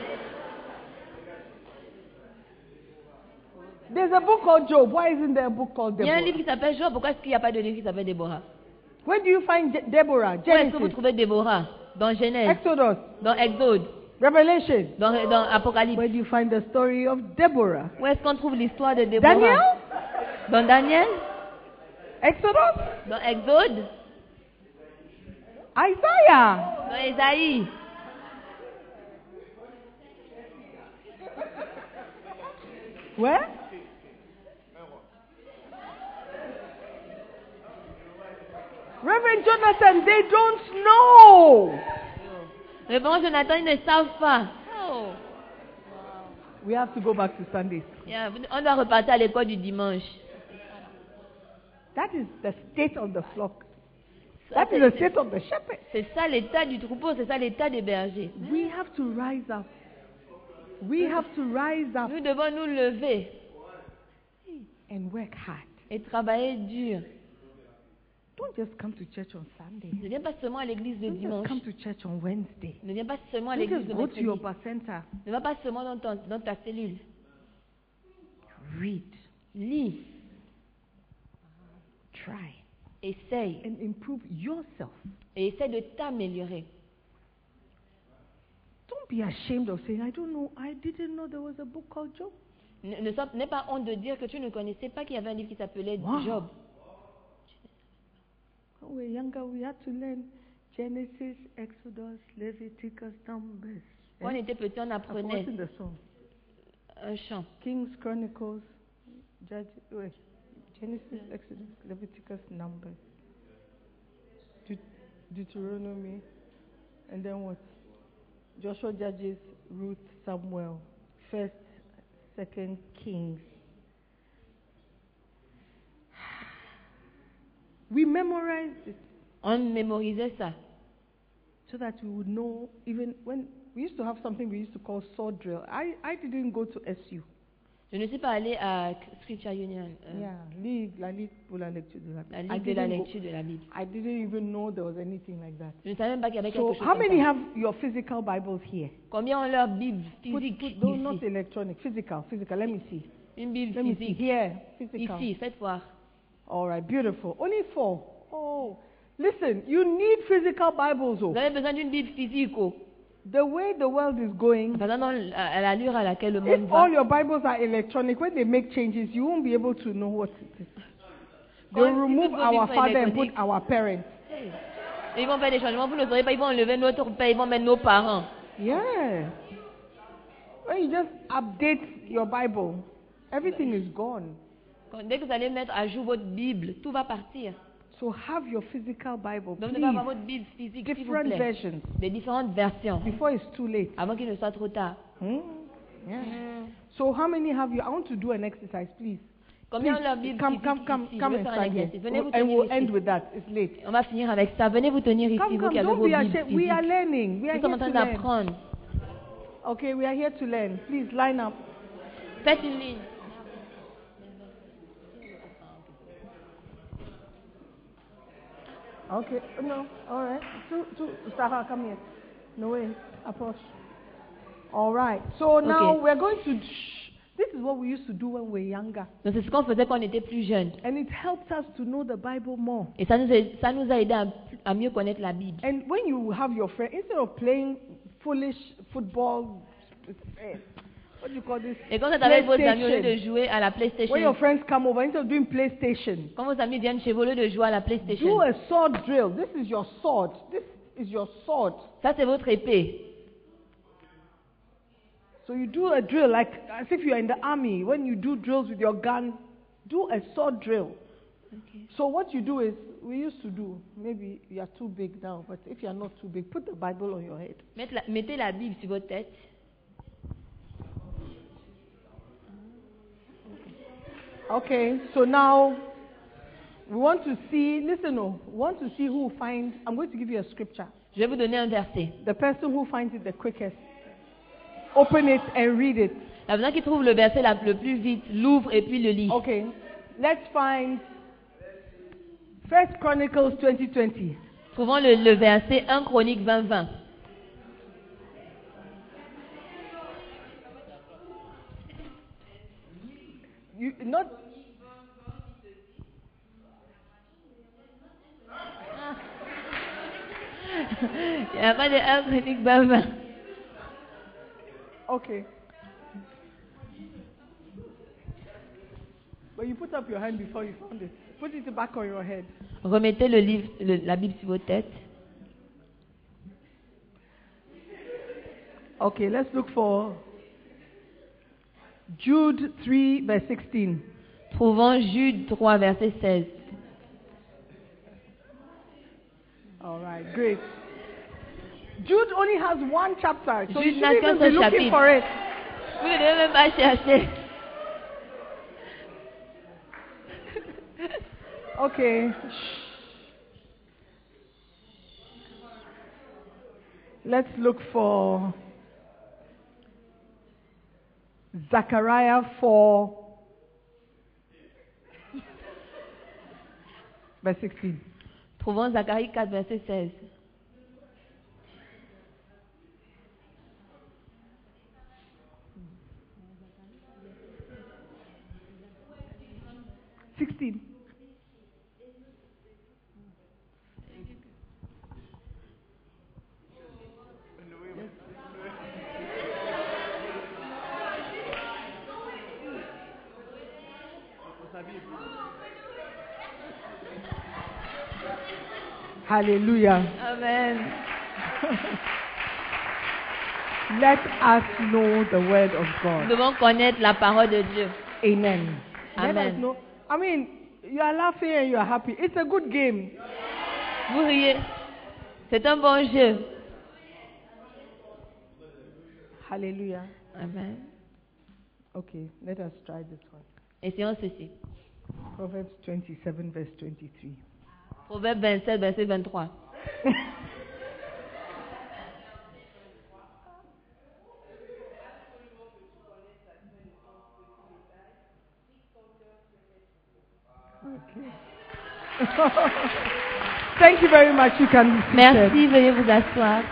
There's a book called Job. Why isn't there a book called Il y a un Deborah? livre qui s'appelle Job. Pourquoi est-ce qu'il n'y a pas de livre qui s'appelle Déborah? Where do you find Deborah? Où est-ce que vous Genesis, trouvez Déborah? Dans Genèse, Exodus, dans Exode, Revelation. dans Apocalypse. Where do you find the story of Deborah? Où est-ce qu'on trouve l'histoire de Déborah? Daniel? Dans Daniel, Exodus? dans Exode. Isaiah. Dans Ésaïe. Where? Reverend Jonathan, they don't know. Révérend Jonathan, ils ne savent pas. Oh. We have to go back to Sundays. Yeah, on doit repartir à l'école du dimanche. That is the state of the flock. That is the state of the shepherd. C'est ça l'état du troupeau, c'est ça l'état des bergers. We have to rise up. We have to rise up Nous devons nous lever and work hard. et travailler dur. Don't just come to church on Sunday. Ne viens pas seulement à l'église le Don't just dimanche. come to church on Wednesday. Ne viens pas seulement à Don't l'église just le go to your mercredi. placenta. Ne va pas seulement dans ta cellule. Read, Lis, try, essaye and improve yourself. et essaie de t'améliorer. Don't be ashamed of saying, I don't know, I didn't know there was a book called Job. N'aie pas honte de dire que tu ne connaissais pas qu'il y avait un livre qui s'appelait Wow. Job. When we were younger, we had to learn Genesis, Exodus, Leviticus, Numbers. Quand on était petit, on I've apprenait forgotten the song. un chant. Kings, Chronicles, Genesis, Exodus, Leviticus, Numbers, Deuteronomy, and then what? Joshua, Judges, Ruth, Samuel, First, Second Kings. We memorized it On mémorisait ça. so that we would know. Even when we used to have something we used to call sword drill. I didn't go to SU. Je ne suis pas allée à Scripture Union, La Ligue pour la lecture de la Bible. la I Ligue de la didn't go- lecture de la Bible. I didn't even know there was anything like that. Je ne savais même pas qu'il y avait quelque So, chose how comme many ça. have your physical Bibles here? Combien ont leur Bible physique No, not ici? electronic, physical. Let me see. Une Bible Let me see. physique. Here, physical. Ici, faites voir. All right, beautiful. Only 4. Oh, listen, you need physical Bibles. Vous Oh. avez besoin d'une Bible physique. Oh. The way the world is going, Par exemple, à l'allure à laquelle le monde if va. all your Bibles are electronic, when they make changes, you won't be able to know what it is. They'll Quand- si remove toutes vos our Bibles sont father and put électroniques, our parents. Ils vont faire des changements, vous ne saurez pas, ils vont enlever notre père, ils vont mettre nos parents. Yeah. When you just update your Bible, everything is gone. Dès que vous allez mettre à jour votre Bible, tout va partir. So have your physical Bible, Donc, vous devez avoir please. votre Bible physique, s'il vous Different plaît. versions Des différentes versions, before it's too late. avant qu'il ne soit trop tard. Yeah. So how many have you? I want to do an exercise, please. Combien ont Please, leur Bible come physique ici? Je and vais faire un stand here. exercice. Venez vous And tenir we'll end ici. with that. It's late. On va finir avec ça. Venez vous tenir ici, Come, vous qui avez don't vos be Bibles ashamed. We are physiques. learning. We are Nous sommes en here train to learn. d'apprendre. Okay, we are here to learn. Please line up. Faites une ligne. Okay, no, all right. Sarah, come here. No way, approach. All right. So now Okay. we're going to. This is what we used to do when we were younger, Donc c'est ce qu'on faisait quand on était plus jeune. and it helps us to know the Bible more. Et ça nous a aidé à mieux connaître la Bible. And when you have your friend, instead of playing foolish football, what do you call this? Et quand vous êtes avec vos amis, au lieu de PlayStation. jouer à la When your PlayStation, friends come over, instead of doing PlayStation, quand vos amis viennent chez vous, au lieu de jouer à la do PlayStation, a sword drill. This is your sword. This is your sword. ça c'est votre épée. So you do a drill like as if you're in the army. When you do drills with your gun, do a sword drill. So what you do is, we used to do, maybe you are too big now, but if you are not too big, put the Bible on your head. Mettez la Bible sur votre tête. Okay, so now we want to see, listen, we want to see who finds, I'm going to give you a scripture. Je vais vous donner un verset. The person who finds it the quickest, open it and read it. La personne qui trouve le verset le plus vite, l'ouvre et puis le lit. Okay, let's find 1 Chronicles 20:20. Trouvons le verset 1 Chronique 20:20. You not. Il n'y a pas de 1 Chronique 20:20. Okay. But you put up your hand before you found it. Put it back on your head. Remettez la Bible sur votre tête. Okay, let's look for Jude 3, verse 16. Trouvons Jude 3, verset 16. All right, great. Jude only has one chapter, so you Jude n'a shouldn't qu'un even be seul looking chapitre. for it. Vous ne devez même pas chercher. Okay. Let's look for Zechariah 4, verse 16. Trouvons Zacharie 4, verset 16. Hallelujah. Amen. Let us know the word of Nous God. devons connaître la parole de Dieu. Amen. Let us Amen. know. I mean, you are laughing and you are happy. It's a good game. Vous riez. C'est un bon jeu. Hallelujah. Amen. Okay, let us try this one. Essayons ceci. Proverbs 27, verse 23. Proverbe 27, verset 23. Thank you very much. You can be seated. Merci, veuillez vous asseoir.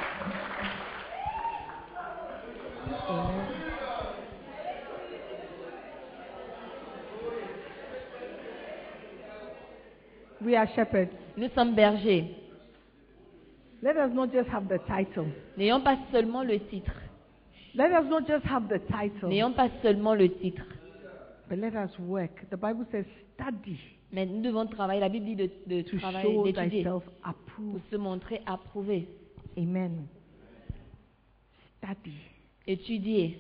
We are shepherds. Nous sommes bergers. Let us not just have the title. N'ayons pas seulement le titre. Let us not just have the title, N'ayons pas seulement le titre. but let us work. The Bible says, study Mais nous devons travailler. La Bible dit de to travailler, show d'étudier, thyself pour approved. se montrer approuvé. Amen. Study. Étudier.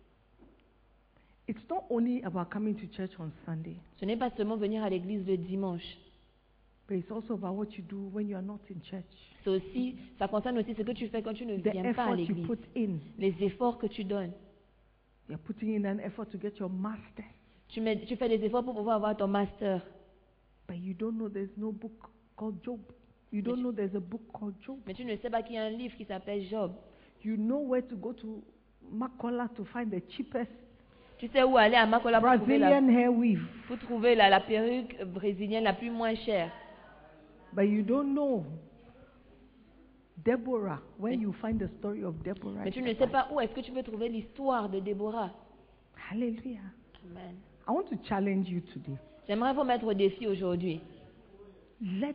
It's not only about coming to church on Sunday, Ce n'est pas seulement venir à l'église le dimanche. but it's also about what you do when you are not in church. C'est aussi, ça concerne aussi ce que tu fais quand tu ne The viens pas à effort you l'église. put in. Les efforts que tu donnes. You're putting in an effort to get your master, Tu fais des efforts pour pouvoir avoir ton master. but you don't know there's no book called Job. You don't know there's a book called Job. Mais tu ne sais pas qu'il y a un livre qui s'appelle Job. You know where to go to Makola to find the cheapest Tu sais où aller à Makola pour trouver Brazilian hair weave, la perruque brésilienne la plus moins chère. but you don't know Deborah, where you find the story of Deborah. Mais tu ne sais pas où est-ce que tu peux trouver l'histoire de Déborah. Hallelujah. Amen. I want to challenge you today. J'aimerais vous mettre au défi aujourd'hui. Let's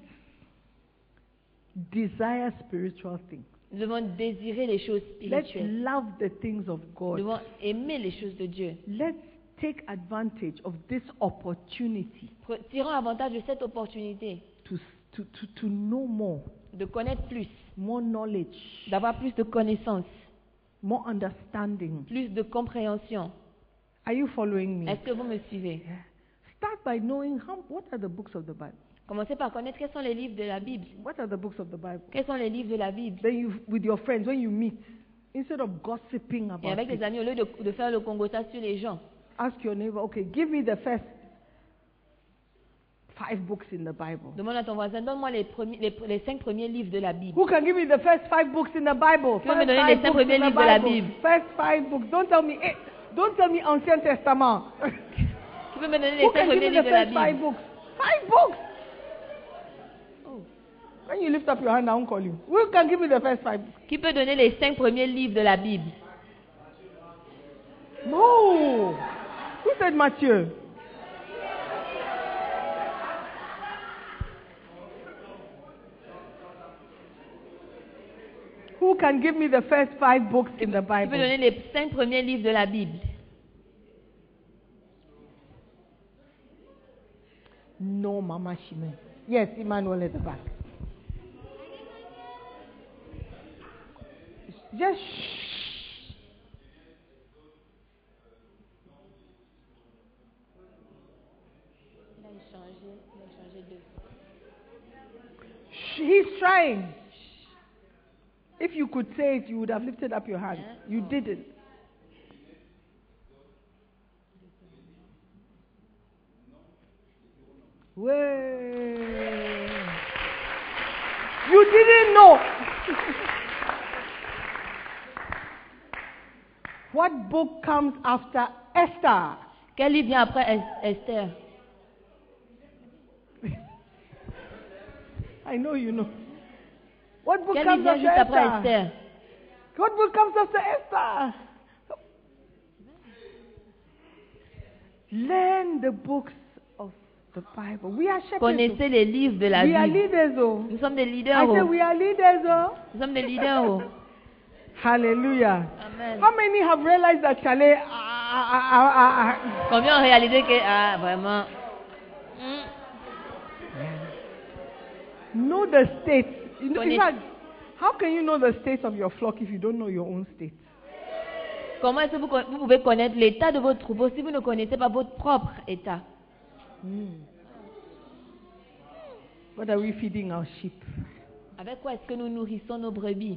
desire spiritual things. Nous devons désirer les choses Let's spirituelles. love the things of Nous God. devons aimer les choses de Dieu. Let's take advantage of this opportunity Tirons avantage de cette opportunité to know more, de connaître plus, more knowledge, d'avoir plus de connaissances, more understanding. plus de compréhension. Are you following me? Est-ce que vous me suivez? Start by knowing what are the books of the Bible. Commencez par connaître quels sont les livres de la Bible. What are the books of the Bible? Quels sont les livres de la Bible? Then you, with your friends, when you meet, instead of gossiping Et about avec it, les amis, au lieu de faire le congossa sur les gens, ask your neighbor, okay, give me the first 5 books in the Bible. demande à ton voisin, donne-moi les 5 premiers livres de la Bible. Who can give me the first 5 books in the Bible? Qui peut me First donner les 5 5 books premiers in the livres de la Bible. Bible? First 5 books. Don't tell me Ancien Testament. Qui peut me donner les Who 5 can give premiers me livres the de la first 5 Bible? books? 5 books. Oh. When you lift up your hand, I won't call you. Who can give me the first 5 books? Qui peut donner les 5 premiers livres de la Bible? No. Who said Matthew? Who can give me the first 5 books in the Qui peut Bible? donner les 5 premiers livres de la Bible? No, Mama Shime. Yes, Emmanuel at the back. Just shh. He's trying. If you could say it, you would have lifted up your hand. You didn't. Way. You didn't know. What book comes after Esther? Quel livre vient après Esther? I know you know. What book Quel comes livre vient after juste après Esther? Esther? What book comes after Esther? Learn the books of the Bible. We are shepherds. Connaissez les livres de la We are Bible. leaders. Oh. Nous sommes des leaders. I said Oh. we are leaders. Oh. Nous sommes des leaders. Oh. Hallelujah. Amen. How many have realized that Chalet? Combien ont réalisé que vraiment? Know the state. In Connais- fact, how can you know the state of your flock if you don't know your own state? Comment est-ce que vous pouvez connaître l'état de votre troupeau si vous ne connaissez pas votre propre état? What are we feeding our sheep? Avec quoi est-ce que nous nourrissons nos brebis?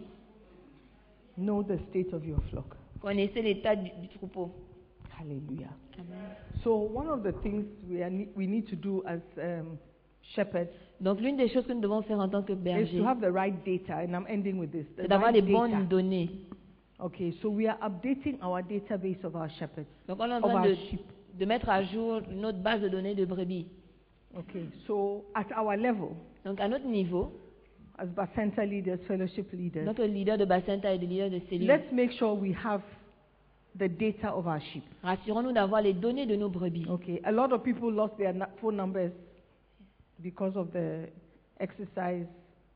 Know the state of your flock. Connaissez l'état du troupeau. Hallelujah. Amen. So one of the things we need to do as shepherds Donc l'une des choses que nous devons faire en tant que is berger, to have the right data, and I'm ending with this. The c'est d'avoir right les bonnes data. données. Okay, so we are updating our database of our shepherds, Donc on est en of train our de, sheep. de mettre à jour notre base de données de brebis. Okay, so at our level, Donc à notre niveau, as Bacenta leaders, fellowship leaders, notre leader de Bacenta et de leader de cellule, let's make sure we have the data of our sheep. rassurons-nous d'avoir les données de nos brebis. Okay, a lot of people lost their phone numbers because of the exercise,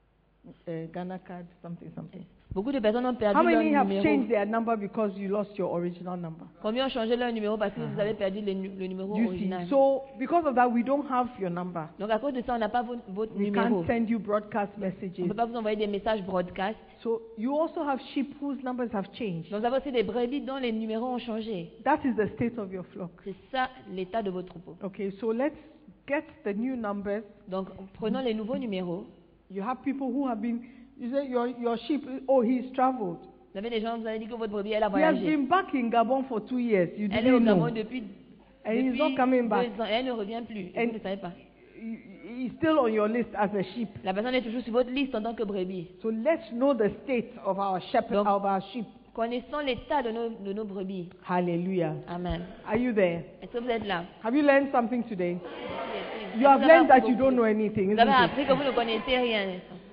Ghana card, something. Beaucoup de personnes ont How perdu many leur have numéro. changed their number because you lost your original number? Combien ont changé leur numéro parce que vous avez perdu le numéro You see, original? so because of that, we don't have your number. Donc à cause de ça, on n'a pas votre We numéro. can't send you broadcast On ne messages. peut pas vous envoyer des messages broadcast. So you also have sheep whose numbers have changed. Donc vous avez aussi des brebis dont les numéros ont changé. That is the state of your flock. C'est ça l'état de votre troupeau. Okay, so let's get the new numbers. Donc prenons les nouveaux numéros. You have people who have been, you say your sheep, oh, he's traveled. Vous avez des gens, vous avez dit que votre brebis, elle a He has voyagé. been back in Gabon for 2 years. You Elle est au didn't Gabon know. depuis And he's not coming back. 2 ans et elle ne revient plus. Et And- vous ne savez pas. He's still on your list as a sheep. La personne est toujours sur votre liste en tant que brebis. So let's know the state of our shepherd, Donc- of our sheep. Connaissons l'état de nos brebis. Hallelujah. Amen. Are you there? Est-ce que vous êtes là? Have you learned something today? Est-ce You have que vous avez learned that appris you don't beaucoup? know anything, Vous avez isn't appris it? que vous ne connaissez rien.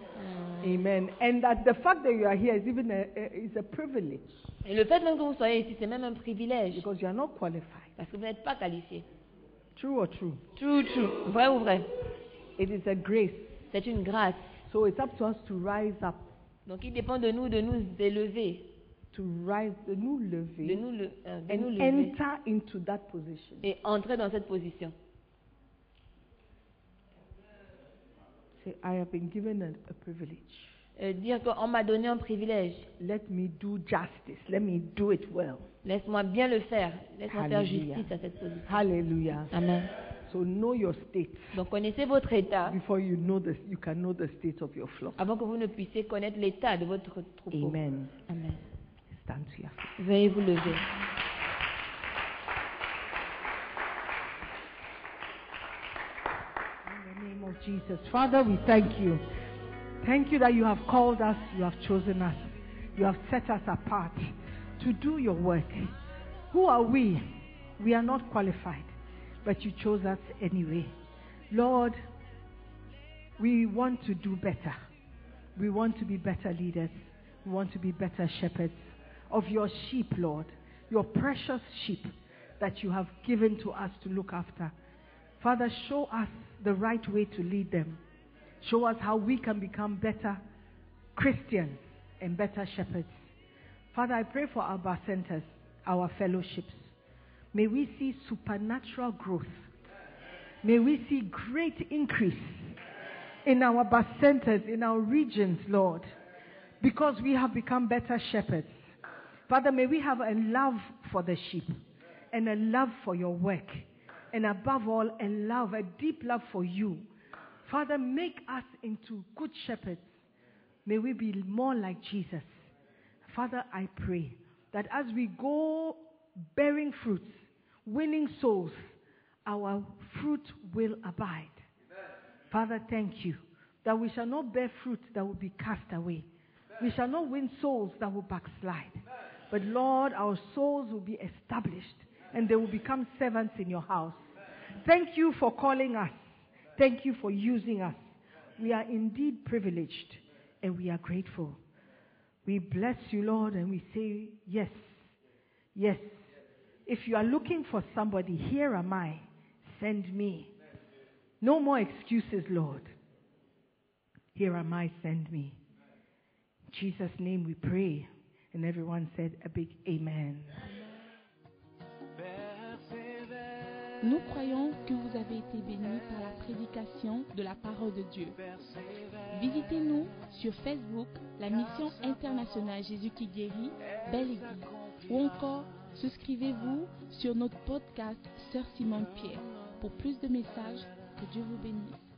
Amen. And that the fact that you are here is even is a privilege Et le fait même que vous soyez ici, c'est même un privilège. because you are not qualified. Parce que vous n'êtes pas qualifié. True or true? True. Vrai ou vrai? It is a grace. C'est une grâce. So it's up to us to rise up, Donc il dépend de nous élever. to nous De lever, nous and lever. enter into that position. Et entrer dans cette position. Say, I have been given a privilege. Dire qu'on m'a donné un privilège. Let me do justice. Let me do it well. Laisse-moi bien le faire. Laisse-moi faire Hallelujah. justice à cette position. Hallelujah. Amen. So know your state Donc connaissez votre état before you can know the state of your flock. avant que vous ne puissiez connaître l'état de votre troupeau. Amen. Amen. Stand to your feet. Veuillez vous lever. In the name of Jesus. Father, we thank you. Thank you that you have called us, you have chosen us, you have set us apart to do your work. Who are we? We are not qualified, but you chose us anyway. Lord, we want to do better. We want to be better leaders. We want to be better shepherds of your sheep, Lord, your precious sheep that you have given to us to look after. Father, show us the right way to lead them. Show us how we can become better Christians and better shepherds. Father, I pray for our bar centers, our fellowships. May we see supernatural growth. May we see great increase in our bar centers, in our regions, Lord, because we have become better shepherds. Father, may we have a love for the sheep and a love for your work. And above all, a deep love for you, Father, make us into good shepherds. May we be more like Jesus. Father, I pray that as we go bearing fruits, winning souls, our fruit will abide. Father, thank you that we shall not bear fruit that will be cast away. We shall not win souls that will backslide. But Lord, our souls will be established and they will become servants in your house. Thank you for calling us. Thank you for using us. We are indeed privileged and we are grateful. We bless you, Lord, and we say, yes, yes. If you are looking for somebody, here am I. Send me. No more excuses, Lord. Here am I, send me. In Jesus' name we pray. And everyone said a big amen. Nous croyons que vous avez été bénis par la prédication de la parole de Dieu. Visitez-nous sur Facebook, la Mission internationale Jésus qui guérit, Belle Église. Ou encore, souscrivez-vous sur notre podcast Sœur Simone Pierre. Pour plus de messages, que Dieu vous bénisse.